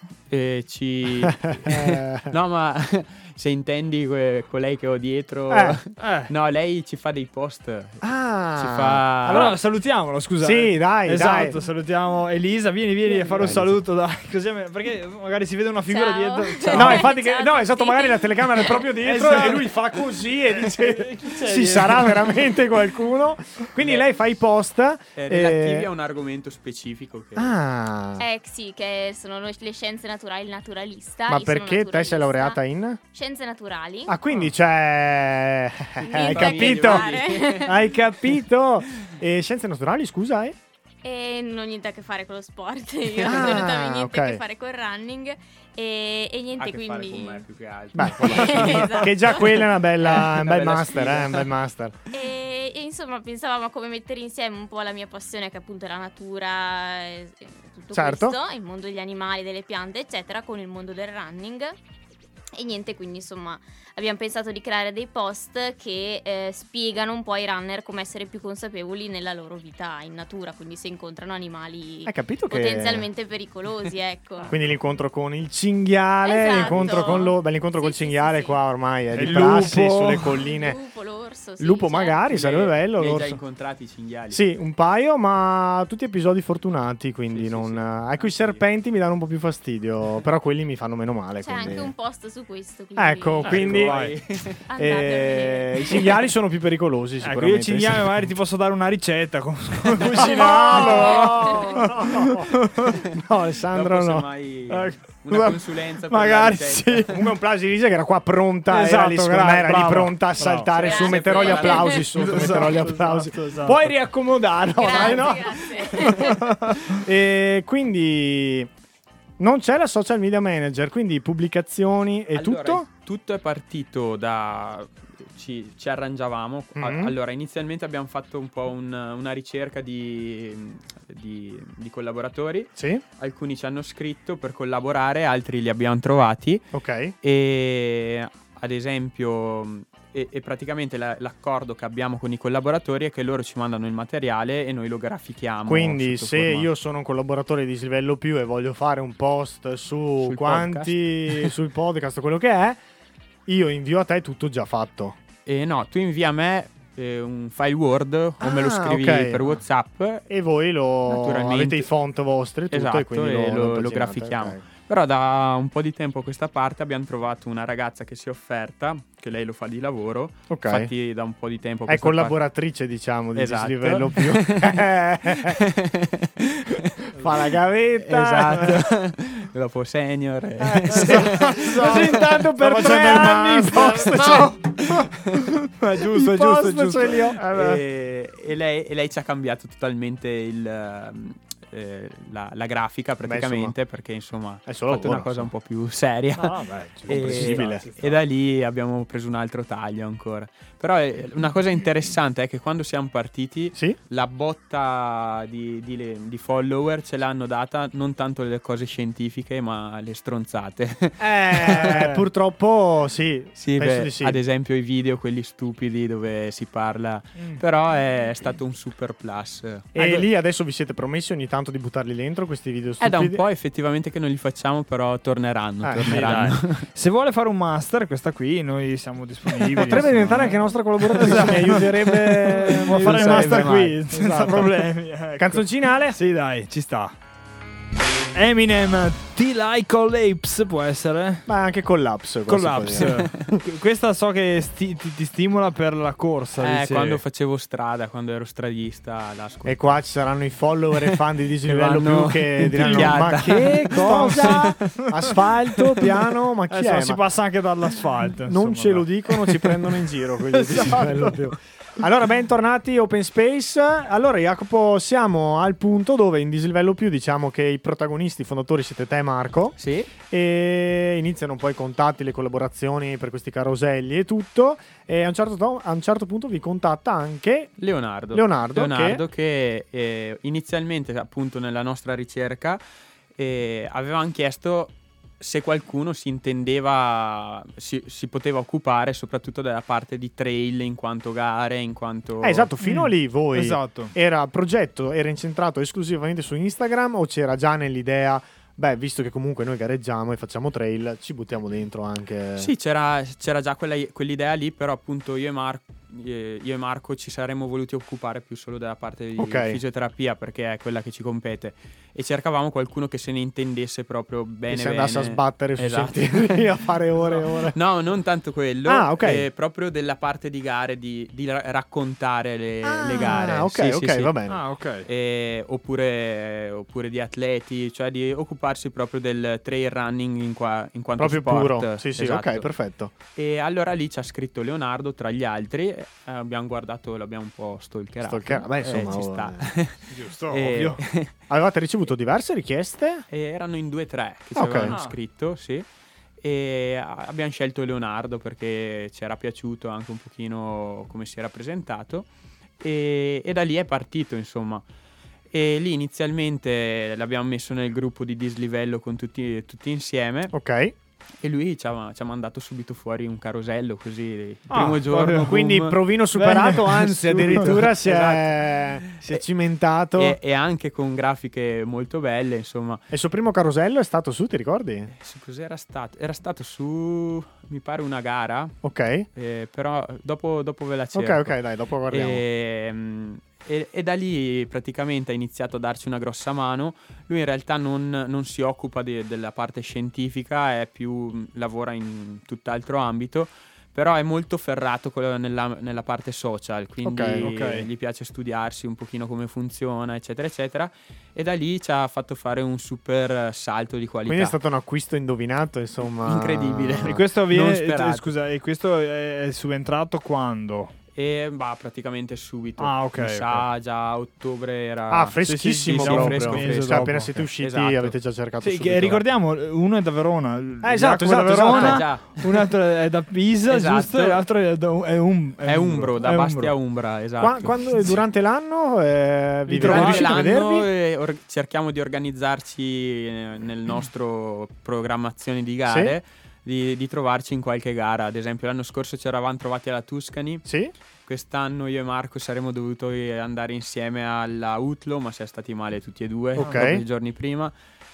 no, ma se intendi colei che ho dietro, no, lei ci fa dei post. Ci fa... Allora salutiamolo, scusa. Sì, dai, esatto, salutiamo Elisa, vieni a fare un saluto, dai, così, perché magari si vede una figura dietro. Ciao. No, infatti esatto, magari la telecamera è proprio dietro, esatto. e lui fa così e dice ci sarà veramente qualcuno. Quindi lei fa i post relativi a un argomento specifico che... sì, che sono le scienze naturali, il naturalista. Ma perché te sei laureata in? Scienze naturali. Quindi c'è... Hai capito? Hai capito? E scienze naturali, scusa, E non ho niente a che fare con lo sport. Io assolutamente niente a che fare con il running. E niente, quindi. Fare con me più che altro. Beh, esatto. Che già quella è un bel master, un bel master. E insomma, pensavamo a come mettere insieme un po' la mia passione, che appunto è la natura, tutto questo, il mondo degli animali, delle piante, eccetera, con il mondo del running. E niente, quindi insomma abbiamo pensato di creare dei post che spiegano un po' ai runner come essere più consapevoli nella loro vita in natura, quindi se incontrano animali potenzialmente pericolosi, ecco. Quindi l'incontro con il cinghiale, l'incontro col cinghiale qua ormai è di prassi sulle colline. Lupo, l'orso, lupo magari sarebbe bello. Li hai già incontrati i cinghiali? Sì, un paio, ma tutti episodi fortunati, quindi ecco, i serpenti mi danno un po' più fastidio, però quelli mi fanno meno male. C'è anche un post su questo, quindi i cinghiali sono più pericolosi sicuramente. Io il cinghiale magari ti posso dare una ricetta con no, Alessandro, no. Una consulenza magari sì. Comunque un plauso di Lisa che era qua pronta, era lì pronta a saltare su. Metterò gli applausi sotto. Esatto. Puoi riaccomodarlo, no? E quindi non c'è la social media manager, quindi pubblicazioni e tutto? Tutto è partito da... Ci arrangiavamo. Allora, inizialmente abbiamo fatto un po' una ricerca di collaboratori. Sì. Alcuni ci hanno scritto per collaborare, altri li abbiamo trovati. Ok. E ad esempio... E praticamente l'accordo che abbiamo con i collaboratori è che loro ci mandano il materiale e noi lo grafichiamo. Quindi se io sono un collaboratore di Dislivello Più e voglio fare un post sul podcast, quello che è, io invio a te tutto già fatto. No, tu invia a me un file Word o me lo scrivi per WhatsApp e voi avete i font vostri tutto, esatto, e quindi lo grafichiamo. Okay. Però da un po' di tempo a questa parte abbiamo trovato una ragazza che si è offerta, che lei lo fa di lavoro. Infatti da un po' di tempo è collaboratrice diciamo di Dislivello Più. Fa la gavetta. Esatto. Dopo senior. Così intanto per 3 anni il post è giusto. E lei ci ha cambiato totalmente la grafica praticamente. Perché insomma ha fatto una cosa un po' più seria. E da lì abbiamo preso un altro taglio ancora. Però una cosa interessante è che quando siamo partiti la botta di follower ce l'hanno data non tanto le cose scientifiche ma le stronzate. Purtroppo sì, penso di sì. Ad esempio i video quelli stupidi dove si parla. Però è stato un super plus. E lì adesso vi siete promessi ogni tanto tanto di buttarli dentro questi video È stupidi? da un po' effettivamente che non li facciamo, però torneranno. Se vuole fare un master, questa qui, noi siamo disponibili. Potrebbe diventare anche nostra collaboratrice, mi aiuterebbe. Può fare il master qui, senza Esatto. problemi. Ecco. Canzoncinale? Sì, dai, ci sta. Eminem, T-Like Collapse può essere? Ma anche Collapse. Collapse. Questa so che ti stimola per la corsa. dicevi. Quando facevo strada, quando ero stradista. E qua ci saranno i follower e fan di Dislivello vanno più che diranno: impigliata. ma che cosa? Asfalto, piano, ma chi Adesso è? si passa anche dall'asfalto. Non insomma, ce lo dicono, ci prendono in giro quelli di Dislivello più. Allora, bentornati Open Space. Allora, Jacopo, siamo al punto dove in Dislivello più diciamo che i protagonisti fondatori siete te e Marco. Sì. E iniziano un po' i contatti, le collaborazioni per questi caroselli e tutto. E a un certo punto vi contatta anche Leonardo che inizialmente, appunto, nella nostra ricerca avevamo chiesto se qualcuno si poteva occupare soprattutto della parte di trail in quanto gare, in quanto... esatto, fino a lì voi Esatto. il progetto era incentrato esclusivamente su Instagram o c'era già nell'idea, visto che comunque noi gareggiamo e facciamo trail, ci buttiamo dentro anche... Sì, c'era già quell'idea lì, però appunto io e Marco ci saremmo voluti occupare più solo della parte di fisioterapia, perché è quella che ci compete, e cercavamo qualcuno che se ne intendesse proprio bene, che si andasse a sbattere su Esatto. sentieri a fare ore e ore. No, non tanto quello, proprio della parte di gare, di raccontare le gare. Ok, va bene. Oppure di atleti, cioè di occuparsi proprio del trail running in quanto proprio sport. puro. Sì, esatto. Ok, perfetto. E allora lì ci ha scritto Leonardo tra gli altri, abbiamo guardato, l'abbiamo un po' stalkerato. Insomma, ci sta. Giusto, ovvio. Avevate ricevuto diverse richieste? Erano in 2 o 3 che ci avevano scritto, sì. E abbiamo scelto Leonardo perché ci era piaciuto anche un pochino come si era presentato, e da lì è partito, insomma. E lì inizialmente l'abbiamo messo nel gruppo di Dislivello con tutti insieme. Ok. E lui ci ha mandato subito fuori un carosello, così il primo giorno. Boom. Quindi provino superato, anzi addirittura si è cimentato. E anche con grafiche molto belle, insomma. E il suo primo carosello è stato su, ti ricordi? Cos'era stato? Era stato su, mi pare, una gara. Ok. Però dopo ve la cerco. Ok, dai, dopo guardiamo. E da lì praticamente ha iniziato a darci una grossa mano. Lui in realtà non si occupa della parte scientifica, lavora in tutt'altro ambito, però è molto ferrato nella parte social, quindi gli piace studiarsi un pochino come funziona, eccetera eccetera, e da lì ci ha fatto fare un super salto di qualità. Quindi è stato un acquisto indovinato, insomma, incredibile. E questo Non sperato. Scusa, e questo è subentrato quando? E praticamente subito. Ok. Già a ottobre era freschissimo, sì, proprio. fresco. Cioè, appena siete usciti avete già cercato subito. Ricordiamo, uno è da Verona. Esatto, da Verona. Esatto. Un altro è da Pisa, giusto? E l'altro è Umbro, da Bastia Umbra, esatto. Quando durante l'anno vi durante riuscite a vedervi? Cerchiamo di organizzarci nel nostro programmazione di gare. Sì. Di trovarci in qualche gara. Ad esempio l'anno scorso ci eravamo trovati alla Tuscany. Sì. Quest'anno io e Marco saremmo dovuti andare insieme alla Utlo, ma siamo stati male tutti e due i giorni prima,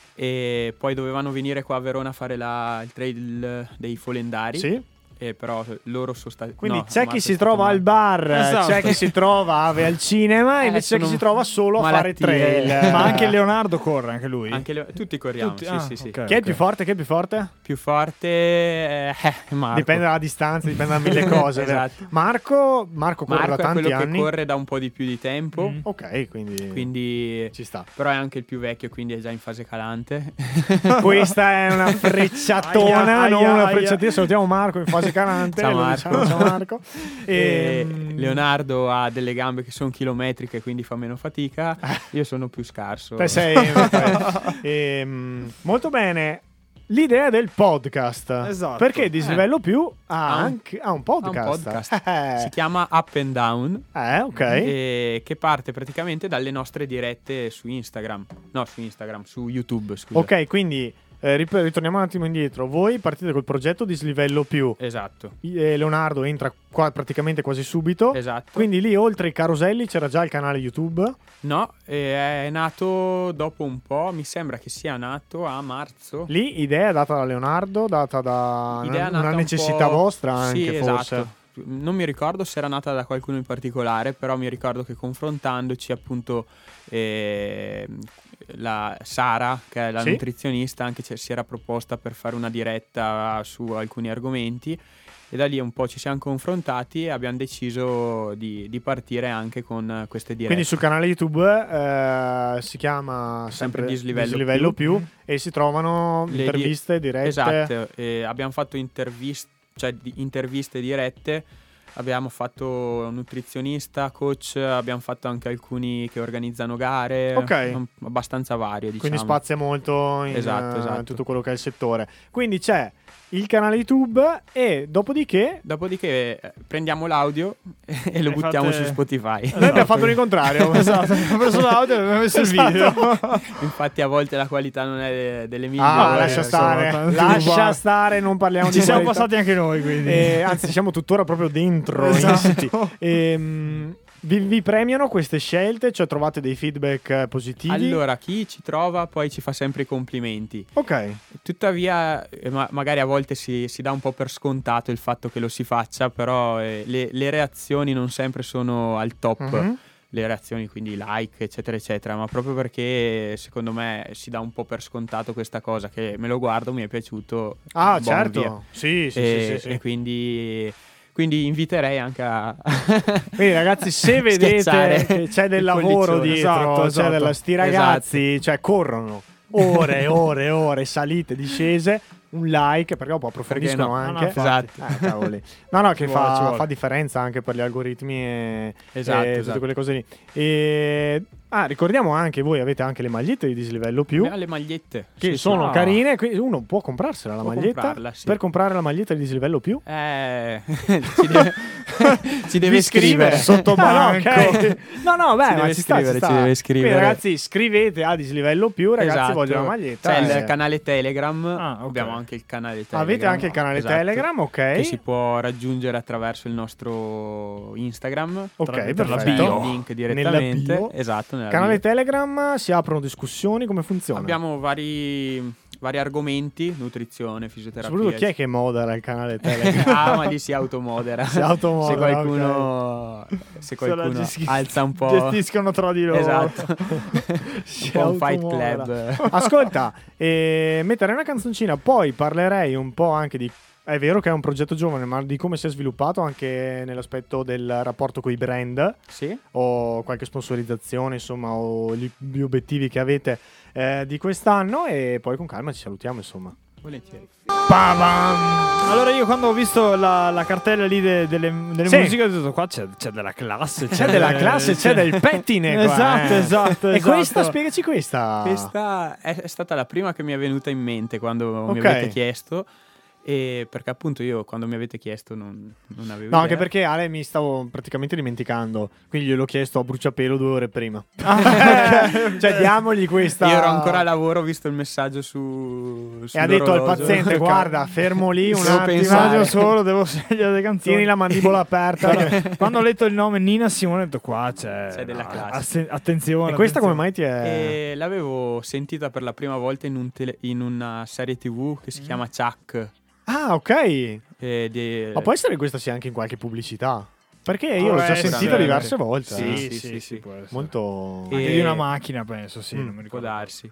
e poi dovevano venire qua a Verona a fare il trail dei Folendari. Sì. Però loro sono stati... Quindi c'è chi si trova al bar, c'è chi si trova al cinema, invece c'è chi si trova solo a fare trail. Ma anche Leonardo corre, anche lui? Tutti corriamo, sì. Chi è il più forte? Più forte Marco. Dipende dalla distanza, dipende da mille cose. Esatto. Marco corre da tanti anni. Che corre da un po' di più di tempo. Ok, quindi ci sta. Però è anche il più vecchio, quindi è già in fase calante. Questa è una frecciatona, non una frecciatina. Salutiamo Marco in fase calante. Ciao Marco. Ciao Marco. Leonardo ha delle gambe che sono chilometriche, quindi fa meno fatica. Io sono più scarso. Te sei molto bene. L'idea del podcast, esatto. Perché Dislivello più ha un podcast. Si chiama Up and Down, ok. E che parte praticamente dalle nostre dirette su YouTube, scusa. Ok, quindi ritorniamo un attimo indietro. Voi partite col progetto Dislivello Più. Esatto. Leonardo entra qua praticamente quasi subito. Esatto. Quindi lì, oltre ai caroselli, c'era già il canale YouTube? No, è nato dopo un po', mi sembra che sia nato a marzo. Lì idea data da Leonardo, data da una necessità un po'... vostra anche, sì, forse. Esatto. Non mi ricordo se era nata da qualcuno in particolare, però mi ricordo che confrontandoci appunto la Sara, che è la nutrizionista, anche si era proposta per fare una diretta su alcuni argomenti, e da lì un po' ci siamo confrontati e abbiamo deciso di partire anche con queste dirette. Quindi sul canale YouTube si chiama sempre Dislivello più e si trovano interviste dirette. Esatto, abbiamo fatto interviste dirette. Abbiamo fatto nutrizionista, coach, abbiamo fatto anche alcuni che organizzano gare, abbastanza vario, diciamo. Quindi spazia molto in esatto. tutto quello che è il settore. Quindi c'è il canale YouTube e dopodiché prendiamo l'audio e lo buttiamo su Spotify. Noi abbiamo fatto il contrario. Esatto, abbiamo preso l'audio e abbiamo messo il video. Infatti a volte la qualità non è delle migliori. Lascia stare, non parliamo di Ci siamo passati anche noi, quindi. Anzi, siamo tuttora proprio dentro. Esatto. Vi premiano queste scelte? Cioè trovate dei feedback positivi? Allora, chi ci trova poi ci fa sempre i complimenti. Ok. Tuttavia, magari a volte si dà un po' per scontato il fatto che lo si faccia, però le reazioni non sempre sono al top. Le reazioni, quindi like, eccetera, eccetera, ma proprio perché secondo me si dà un po' per scontato questa cosa, che me lo guardo, mi è piaciuto. Ah, certo. Sì. E quindi inviterei anche a quindi ragazzi, se vedete che c'è del lavoro dietro, c'è sti ragazzi, cioè corrono ore, salite, discese, un like, perché dopo approfondiscono anche. Cavoli. No, che fa differenza anche per gli algoritmi e tutte quelle cose lì. Ricordiamo anche, voi avete anche le magliette di Dislivello Più. Le magliette che sono carine, quindi uno può comprarsela la maglietta. Sì. Per comprare la maglietta di Dislivello Più ci deve scrivere sotto banco. Ma ci deve scrivere. Quindi, ragazzi, scrivete a Dislivello Più, ragazzi, voglio la maglietta. C'è il canale Telegram. Abbiamo anche il canale Telegram. Avete anche il canale Telegram, ok. Che si può raggiungere attraverso il nostro Instagram. Ok, perfetto. Il link direttamente. Nella bio. Esatto. Canale Telegram, si aprono discussioni, come funziona? Abbiamo vari argomenti, nutrizione, fisioterapia. Soprattutto chi è che modera il canale Telegram? Ma lì si automodera. Se qualcuno alza un po', gestiscono tra di loro. Esatto. Un po' un fight club. Ascolta, metterei una canzoncina, poi parlerei un po' anche di... È vero che è un progetto giovane, ma di come si è sviluppato anche nell'aspetto del rapporto con i brand, o qualche sponsorizzazione, insomma, o gli obiettivi che avete di quest'anno, e poi con calma ci salutiamo, insomma. Volentieri. Allora, io quando ho visto la cartella lì delle musiche ho detto, qua c'è della classe, c'è della classe, c'è del pettine qua, esatto. E questa, spiegaci questa. Questa è stata la prima che mi è venuta in mente quando mi avete chiesto. E perché appunto io quando mi avete chiesto non avevo idea. Anche perché Ale mi stavo praticamente dimenticando, quindi gliel'ho chiesto a bruciapelo 2 ore prima. Cioè diamogli questa. Io ero ancora a lavoro, ho visto il messaggio su e ha detto al paziente guarda, fermo lì un attimo solo, devo scegliere le canzoni. Tieni la mandibola aperta. Quando ho letto il nome Nina Simone ho detto qua c'è della classe. Attenzione. E questa come mai ti è... l'avevo sentita per la prima volta in una serie TV che si chiama Chuck. Ah, ok. Ma può essere che questa sia anche in qualche pubblicità? Perché io l'ho già sentita diverse volte. Sì, può essere. Molto... Anche di una macchina, penso, sì. Non mi ricordo. Può darsi.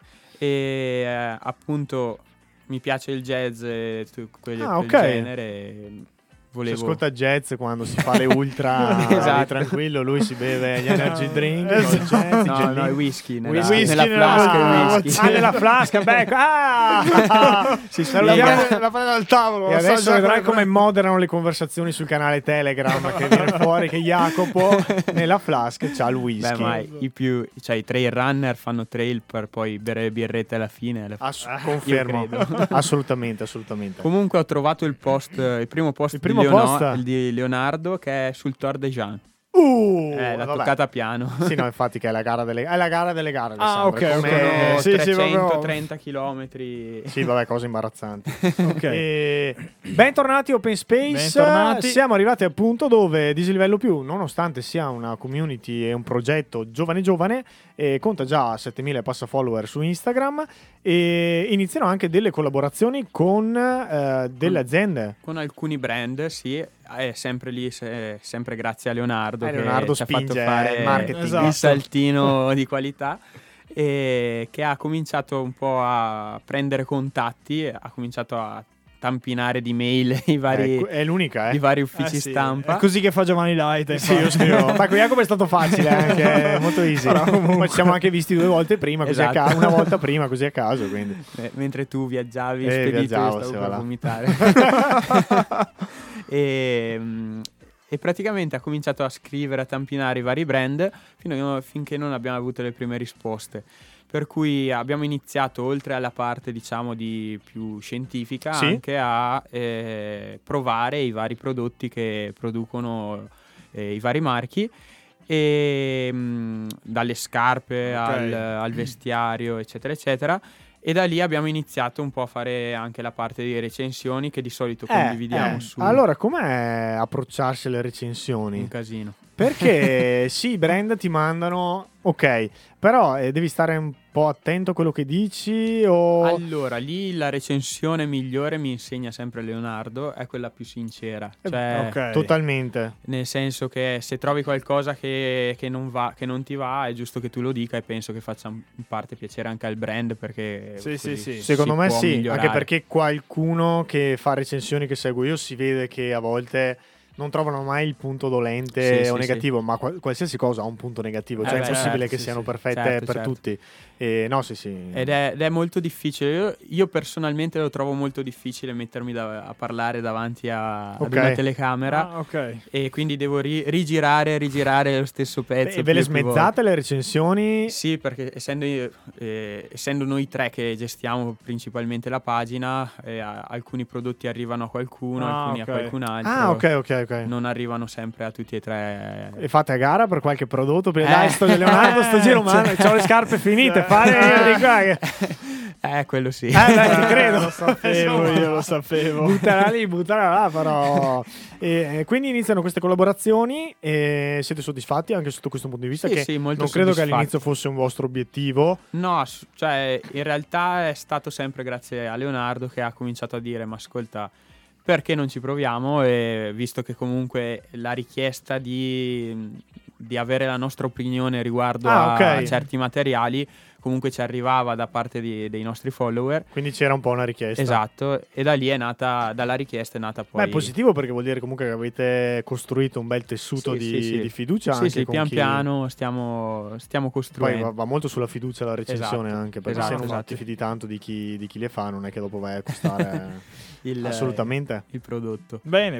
E appunto mi piace il jazz e quel genere. Si ascolta jazz quando si fa le ultra tranquillo, lui si beve gli energy drink no, il whisky nella flasca, nella flasca, la prende dal tavolo. E adesso vedrai come moderano le conversazioni sul canale Telegram, che viene fuori che Jacopo nella flasca c'ha il whisky. Ma i trail runner fanno trail per poi bere birrette alla fine. Confermo. assolutamente. Comunque ho trovato il primo post di Leonardo, che è sul Tor de Jean. L'ha toccata piano. Sì, no, infatti che è la gara delle gare. Ah, ok, Sono ok. Sì, 330 chilometri. Sì, vabbè, cose imbarazzanti. Bentornati Open Space. Bentornati. Siamo arrivati al punto dove Dislivello Più, nonostante sia una community e un progetto giovane, conta già 7.000 e passa follower su Instagram e iniziano anche delle collaborazioni con delle aziende. Con alcuni brand, sì. È sempre lì, sempre grazie a Leonardo. Leonardo ci ha spinge fatto fare il marketing. Esatto. il saltino di qualità. E che ha cominciato un po' a prendere contatti, ha cominciato a tampinare di mail i vari, È l'unica, i vari uffici Sì, stampa. è così che fa Giovanni Light. Sì, io scrivo. Ma con Jacopo è stato facile, anche molto easy. Ma ci siamo anche visti 2 volte prima, così Esatto. a caso, una volta prima, così a caso. Quindi. Mentre tu viaggiavi spedito, viaggiavo, io sì, stavo per va là. vomitare. E praticamente ha cominciato a scrivere, a tampinare i vari brand finché non abbiamo avuto le prime risposte. Per cui abbiamo iniziato, oltre alla parte diciamo di più scientifica, Sì. anche a provare i vari prodotti che producono i vari marchi, e dalle scarpe al vestiario, eccetera eccetera. E da lì abbiamo iniziato un po' a fare anche la parte di recensioni che di solito condividiamo su Allora, com'è approcciarsi alle recensioni? un casino. Perché sì, i brand ti mandano, ok, però devi stare un po' attento a quello che dici o... Allora, lì la recensione migliore, mi insegna sempre Leonardo, è quella più sincera. Cioè, ok. Totalmente. nel senso che se trovi qualcosa che non va, che non ti va, è giusto che tu lo dica, e penso che faccia in parte piacere anche al brand, perché Sì, così sì. Secondo si me può sì, migliorare. anche perché qualcuno che fa recensioni che seguo io si vede che a volte non trovano mai il punto dolente Sì, o sì, negativo, ma qualsiasi cosa ha un punto negativo, cioè è beh, impossibile certo, che sì, siano sì. perfette Certo, per certo. tutti. No, sì. Ed è molto difficile. Io personalmente lo trovo molto difficile mettermi a parlare davanti ad Ok. una telecamera, Ah, ok. e quindi devo rigirare lo stesso pezzo. E ve le più volte. smezzate le recensioni? Sì, perché essendo noi 3 che gestiamo principalmente la pagina, alcuni prodotti arrivano a qualcuno, Ah, alcuni ok. a qualcun altro. Ah, ok. Non arrivano sempre a tutti e 3. E fate a gara per qualche prodotto? Dai, sto Leonardo, sto giro, ma ho le scarpe finite, fare di qua che... Quello sì. Beh, ti credo. Io lo sapevo. Buttala là, però. Quindi iniziano queste collaborazioni e siete soddisfatti anche sotto questo punto di vista? Sì, che sì, molto non credo che soddisfatti. all'inizio fosse un vostro obiettivo. No, cioè in realtà è stato sempre grazie a Leonardo che ha cominciato a dire: ma ascolta, perché non ci proviamo? E visto che comunque la richiesta di avere la nostra opinione riguardo a certi materiali comunque ci arrivava da parte dei nostri follower. Quindi c'era un po' una richiesta. Esatto, e da lì dalla richiesta è nata poi... Beh, è positivo perché vuol dire comunque che avete costruito un bel tessuto Sì. di fiducia. Sì, anche sì, con pian chi... piano stiamo Poi costruendo. va molto sulla fiducia la recensione, Esatto, anche perché se non esatto. ti fidi tanto di chi le fa, non è che dopo vai a acquistare assolutamente. Il prodotto. Bene.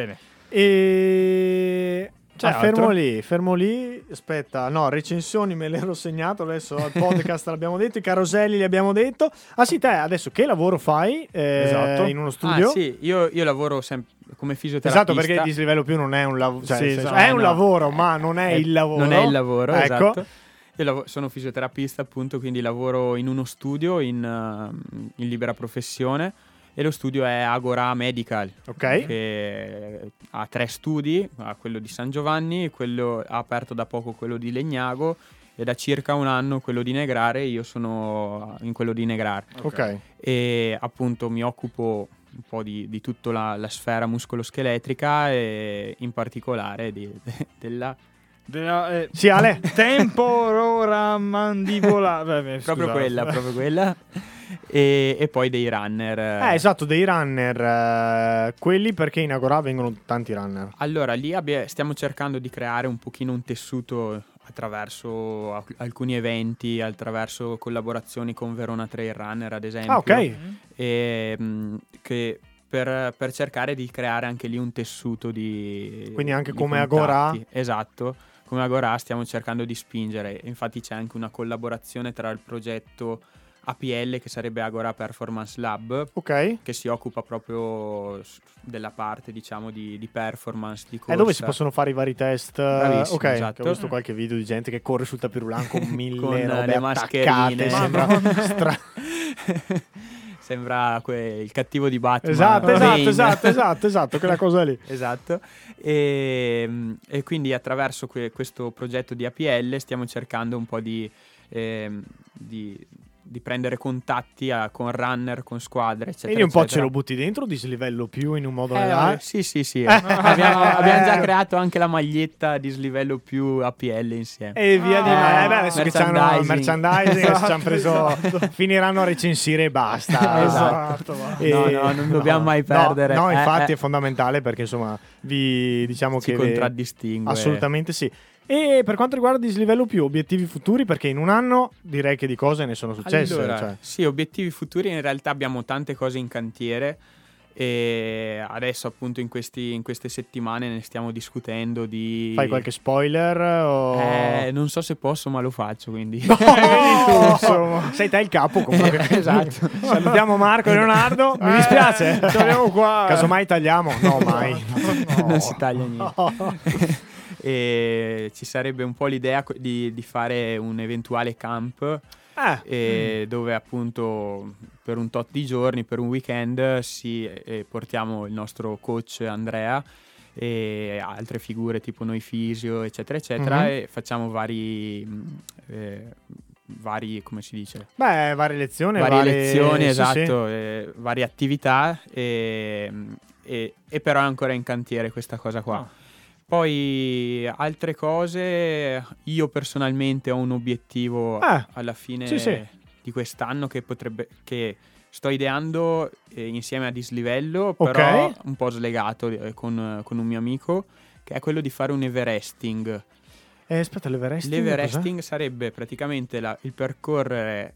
E... C'è fermo altro? lì, aspetta, no, recensioni me l'ero segnato, adesso al podcast l'abbiamo detto, i caroselli li abbiamo detto. Ah sì, te adesso che lavoro fai Esatto. in uno studio? Ah sì, io lavoro sempre come fisioterapista. Esatto, perché il dislivello più non è un lavoro, cioè, Sì, nel senso, esatto. è un lavoro, ma non è il lavoro. Non è il lavoro, ecco. esatto. Io sono fisioterapista, appunto, quindi lavoro in uno studio in libera professione, e lo studio è Agora Medical, Ok. che ha 3 studi, ha quello di San Giovanni, ha aperto da poco quello di Legnago, e da circa un anno quello di Negrare. Io sono in quello di Negrare. Ok. E appunto mi occupo un po' di tutta la sfera muscoloscheletrica, e in particolare della... Sì, Ale. Temporomandibolare. proprio quella. E poi dei runner. Esatto, dei runner. Quelli perché in Agora vengono tanti runner. Allora, lì stiamo cercando di creare un pochino un tessuto attraverso alcuni eventi, attraverso collaborazioni con Verona Trail Runner, ad esempio. Ah, ok. E, che per cercare di creare anche lì un tessuto di... Quindi anche di come contatti. Agora? Esatto, come Agora stiamo cercando di spingere. Infatti c'è anche una collaborazione tra il progetto APL, che sarebbe Agora Performance Lab, Ok. che si occupa proprio della parte, diciamo, di performance, di corsa. È dove si possono fare i vari test. Bravissimo, ok, esatto. che ho visto qualche video di gente che corre sul tapirulan con 1000 Con robe le attaccate. mascherine. Sembra Sembra il cattivo di Batman. esatto, quella cosa lì. Esatto. E quindi attraverso questo progetto di APL stiamo cercando un po' di prendere contatti con runner, con squadre, eccetera. Quindi un po' eccetera. ce lo butti dentro, dislivello più in un modo o nell'altro. Sì. abbiamo già creato anche la maglietta dislivello più APL insieme. E via di adesso che c'hanno il merchandising, ci hanno preso, finiranno a recensire e basta. Esatto. No, non dobbiamo mai perdere. No, infatti è fondamentale, perché insomma diciamo si che contraddistingue. Assolutamente sì. E per quanto riguarda dislivello più, obiettivi futuri, perché in un anno direi che di cose ne sono successe. Allora, sì, obiettivi futuri, in realtà abbiamo tante cose in cantiere e adesso appunto in queste settimane ne stiamo discutendo di... Fai qualche spoiler? O... non so se posso, ma lo faccio, quindi... No, vedi tu, insomma. Sei te il capo comunque. Esatto. Salutiamo Marco e Leonardo. Mi dispiace, ce l'abbiamo qua. Casomai tagliamo? No, mai. No. Non si taglia niente. E ci sarebbe un po' l'idea di fare un eventuale camp dove appunto per un tot di giorni, per un weekend, portiamo il nostro coach Andrea e altre figure tipo noi fisio, eccetera eccetera, e facciamo vari come si dice? Varie lezioni, esatto, sì. Varie attività e però è ancora in cantiere questa cosa qua. Poi altre cose, io personalmente ho un obiettivo alla fine di quest'anno che sto ideando insieme a Dislivello, però un po' slegato con un mio amico, che è quello di fare un Everesting. Aspetta, l'Everesting sarebbe praticamente il percorrere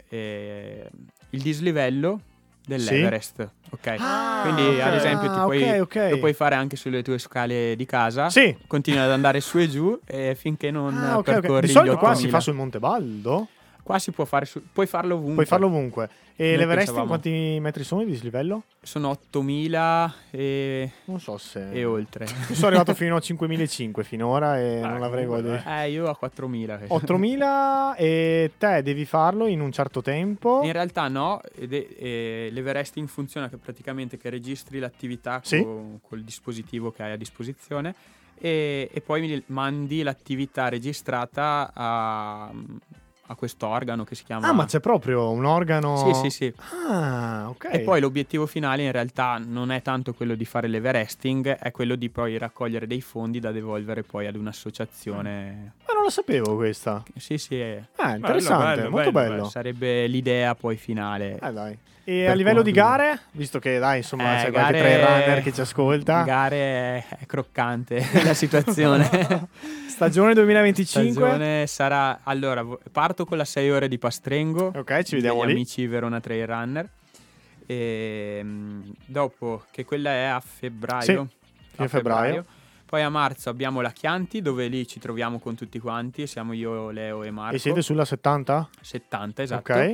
il dislivello dell'Everest, ok? Quindi ad esempio lo puoi fare anche sulle tue scale di casa, continui ad andare su e giù finché non percorri Di solito gli 8000. qua si fa sul Monte Baldo? Qua si può fare, puoi farlo ovunque. E l'Everest quanti metri sono di dislivello? Sono 8000 non so se... e oltre. Io sono arrivato fino a 5500 finora e non l'avrei goduto. Io a 4000. 8000 e te devi farlo in un certo tempo? In realtà no, l'Everesting funziona che praticamente che registri l'attività col dispositivo che hai a disposizione e poi mandi l'attività registrata a questo organo che si chiama... ma c'è proprio un organo... Sì. Ok. E poi l'obiettivo finale in realtà non è tanto quello di fare l'Everesting, è quello di poi raccogliere dei fondi da devolvere poi ad un'associazione. Ma non la sapevo questa. Sì. Interessante, molto bello. Sarebbe l'idea poi finale. Dai. E a livello di gare, visto che insomma c'è qualche trail runner che ci ascolta. Gare è croccante la situazione. Stagione 2025. Stagione sarà, allora, parto con la 6 ore di Pastrengo. Ok, ci vediamo lì. Amici Verona Trail Runner. E dopo che quella è a febbraio. Sì, a febbraio. Poi a marzo abbiamo la Chianti, dove lì ci troviamo con tutti quanti. Siamo io, Leo e Marco. E siete sulla 70? 70, esatto. Ok.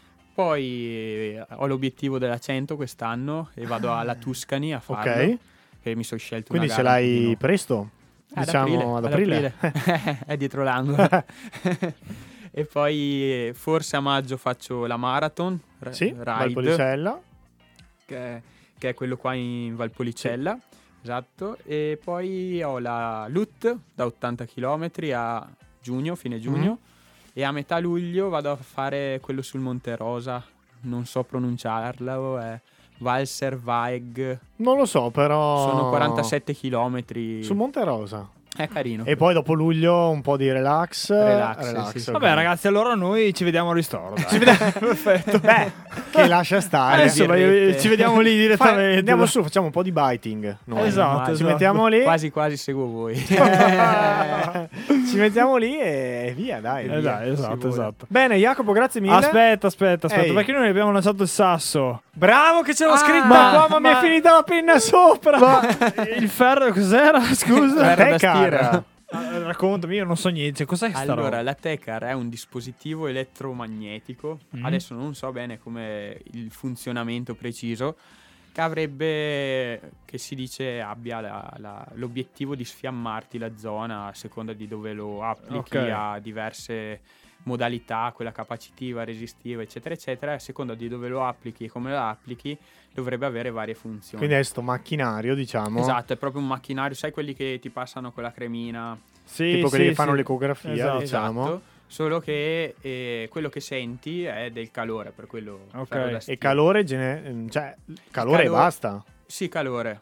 Poi ho l'obiettivo della 100 quest'anno e vado alla Tuscany a farlo. Che mi sono scelto. Quindi ce l'hai presto? Diciamo ad aprile. È dietro l'angolo. E poi forse a maggio faccio la Marathon Ride, Valpolicella, che è quello qua in Valpolicella. Esatto. E poi ho la LUT da 80 km a giugno, fine giugno. E a metà luglio vado a fare quello sul Monte Rosa, non so pronunciarlo, è Valserweig. Non lo so, però... Sono 47 chilometri. Sul Monte Rosa. È carino. E poi dopo luglio un po' di relax. Sì. Okay. Vabbè ragazzi, allora noi ci vediamo al ristoro. Perfetto. Che lascia stare. Adesso ci vediamo lì direttamente. Andiamo su, facciamo un po' di biting. Esatto. Ci mettiamo lì. Quasi seguo voi. Ci mettiamo lì e via, dai. Esatto. Bene, Jacopo, grazie mille. Aspetta, perché noi abbiamo lanciato il sasso. Bravo che ce l'ho scritta qua, ma mi è finita la penna sopra. Il ferro cos'era? Scusa. Tecar. Raccontami, io non so niente. Cos'è sta roba? Allora, la Tecar è un dispositivo elettromagnetico. Adesso non so bene come il funzionamento preciso, che si dice abbia l'obiettivo di sfiammarti la zona a seconda di dove lo applichi, a diverse modalità, quella capacitiva, resistiva, eccetera, eccetera. A seconda di dove lo applichi e come lo applichi, dovrebbe avere varie funzioni. Quindi è sto macchinario, diciamo. Esatto, è proprio un macchinario. Sai quelli che ti passano con la cremina? Tipo quelli che fanno l'ecografia, esatto. diciamo. Esatto. Solo che quello che senti è del calore, per quello ferro da stiro. E calore, calore e basta. Sì, calore.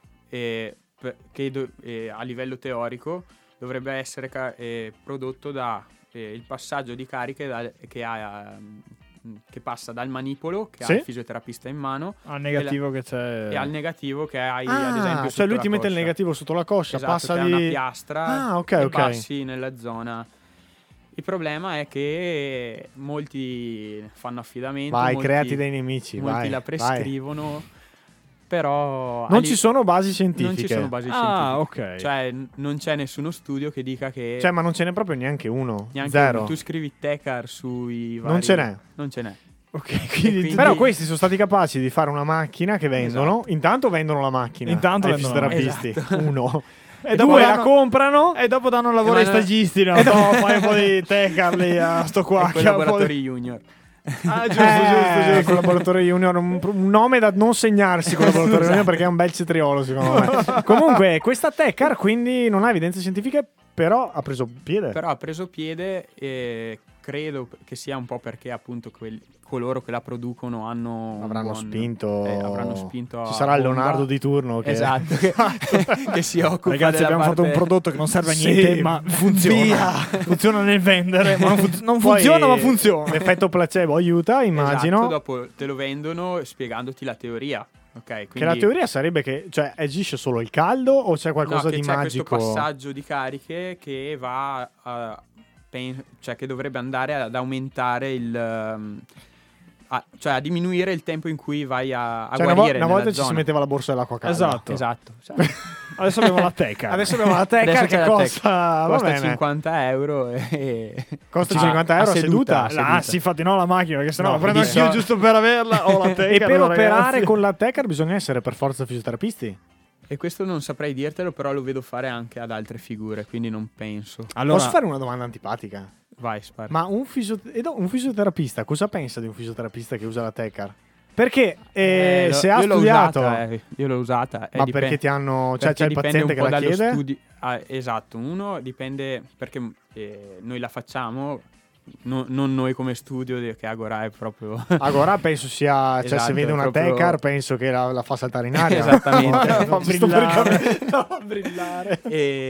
A livello teorico dovrebbe essere prodotto da il passaggio di cariche che passa dal manipolo che ha il fisioterapista in mano al negativo che c'è e al negativo che hai ad esempio cioè lui ti mette coscia. il negativo sotto la coscia, esatto, passa che di è una piastra e passi nella zona. Il problema è che molti fanno affidamento, creati dei nemici, molti la prescrivono, però non ci sono basi scientifiche. Non ci sono basi scientifiche. Ok. Cioè non c'è nessuno studio che dica che Cioè, ma non ce n'è proprio neanche uno. neanche Zero. tu scrivi Tecar sui vari Non ce n'è. Non ce n'è. Ok, quindi- però questi sono stati capaci di fare una macchina che vendono. Esatto. Intanto vendono la macchina Intanto ai vendono la fisioterapisti. Uno. E Due, dopo la comprano. E dopo danno lavoro ai stagisti, no? Fai un po' di Tecar lì a sto qua. E collaboratori junior. Giusto. Collaboratore junior, un nome da non segnarsi, collaboratore junior, perché è un bel cetriolo secondo me. Comunque questa Tecar quindi non ha evidenze scientifiche, però ha preso piede. E credo che sia un po' perché appunto coloro che la producono avranno spinto a ci sarà il bomba. Leonardo di turno che esatto che si occupa Ragazzi, della abbiamo fatto un prodotto che non serve a niente, ma funziona. Funziona nel vendere, ma non funziona, ma funziona. L'effetto placebo aiuta, immagino. Esatto, dopo te lo vendono spiegandoti la teoria. Okay, quindi... Che la teoria sarebbe che agisce solo il caldo o c'è qualcosa di c'è magico? Questo passaggio di cariche che va che dovrebbe andare ad aumentare cioè a diminuire il tempo in cui vai a guarire una volta zona. ci si metteva la borsa dell'acqua calda. Esatto. Adesso abbiamo la Tecar. Adesso abbiamo la Tecar che costa 50 euro e... Costa 50 euro a seduta. Sì, infatti no la macchina, perché sennò la prendo dico- anch'io giusto per averla. Ho la Tecar. E per operare ragazzi. con la Tecar bisogna essere per forza fisioterapisti. E questo non saprei dirtelo, però lo vedo fare anche ad altre figure, quindi non penso. Allora, posso fare una domanda antipatica? Vai, spara. Ma un fisioterapista cosa pensa di un fisioterapista che usa la Tecar? Perché se ha studiato io l'ho usata. Ma perché ti hanno c'è il paziente che la chiede? Esatto, uno dipende perché noi la facciamo. Non noi come studio, che Agora è proprio Agora penso sia esatto, se vede una proprio... Tecar penso che la fa saltare in aria. Esattamente. Fa brillare.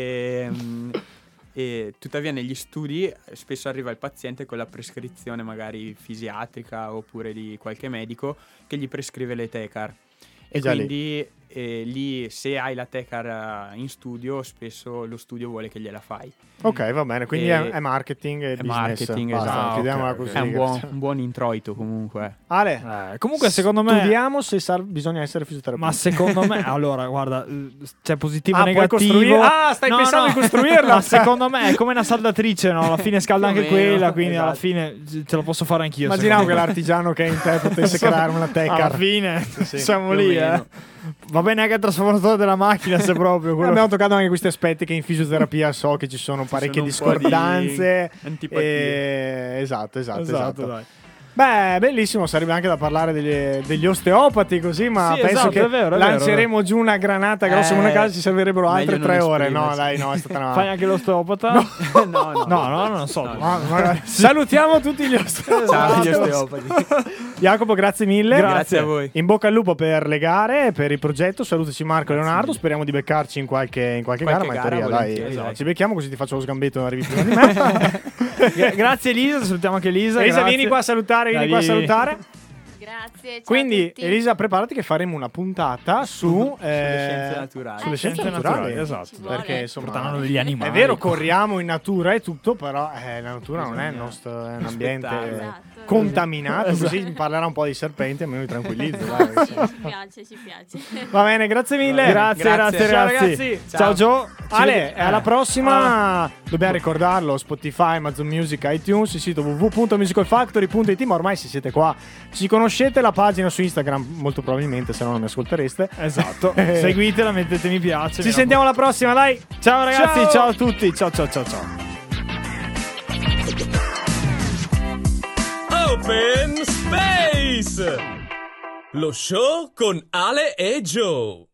E tuttavia negli studi spesso arriva il paziente con la prescrizione magari fisiatrica oppure di qualche medico che gli prescrive le Tecar e quindi lì se hai la Tecar in studio spesso lo studio vuole che gliela fai. Ok, va bene, quindi è marketing e business. Marketing, basta, esatto. chiudiamola così. È un buon introito comunque. Ale, comunque secondo me studiamo se bisogna essere fisioterapeuti. Ma secondo me, allora, guarda, c'è positivo e puoi negativo. stai pensando di costruirla? Ma secondo me è come una saldatrice, no? Alla fine scalda anche quella, quindi alla fine ce la posso fare anch'io. Immaginiamo che l'artigiano che è in te potesse creare una Tecar. Alla fine siamo lì, meno. Va bene anche il trasformatore della macchina, se proprio quello. Abbiamo toccato anche questi aspetti che in fisioterapia so che ci sono parecchie discordanze. Esatto. Dai. Beh, bellissimo, sarebbe anche da parlare degli osteopati così, ma sì, penso esatto, che è vero, lanceremo giù una granata grossa come una casa, ci servirebbero altre non 3 ore. No, esprimersi. dai, no, è stata una... Fai anche l'osteopata? No, non so. Salutiamo tutti gli osteopati. Ciao gli osteopati. Jacopo, grazie mille. Grazie a voi. In bocca al lupo per le gare, per il progetto. Salutaci Marco e Leonardo. Speriamo di beccarci in qualche gara, ma in teoria dai, ci becchiamo così ti faccio lo sgambetto e arrivi prima di me. Grazie Elisa, salutiamo anche Elisa. Elisa, vieni qua a salutare, Grazie. Ciao Quindi, a tutti. Elisa, preparati che faremo una puntata sulle scienze naturali. Sulle scienze Sì, naturali, ci esatto. vuole. Perché insomma, Portano degli animali. è vero, corriamo in natura e tutto, però la natura non è il nostro, è un ambiente Esatto. contaminato. Esatto. Così mi parlerà un po' di serpenti e me lo tranquillizzo. Dai. Ci piace. Va bene, grazie mille. Grazie, Ciao, ragazzi. ragazzi. Ciao Gio. Ale, alla prossima. Dobbiamo ricordarlo: Spotify, Amazon Music, iTunes, il sito www.musicalfactory.it. Ma ormai se siete qua ci conoscete, la pagina su Instagram molto probabilmente, se no non mi ascoltereste. Esatto. Seguitela, mettete mi piace. Ci sentiamo alla prossima, dai. Ciao ragazzi, Ciao. ciao a tutti. Ciao ciao ciao ciao. Open Space! Lo show con Ale e Joe.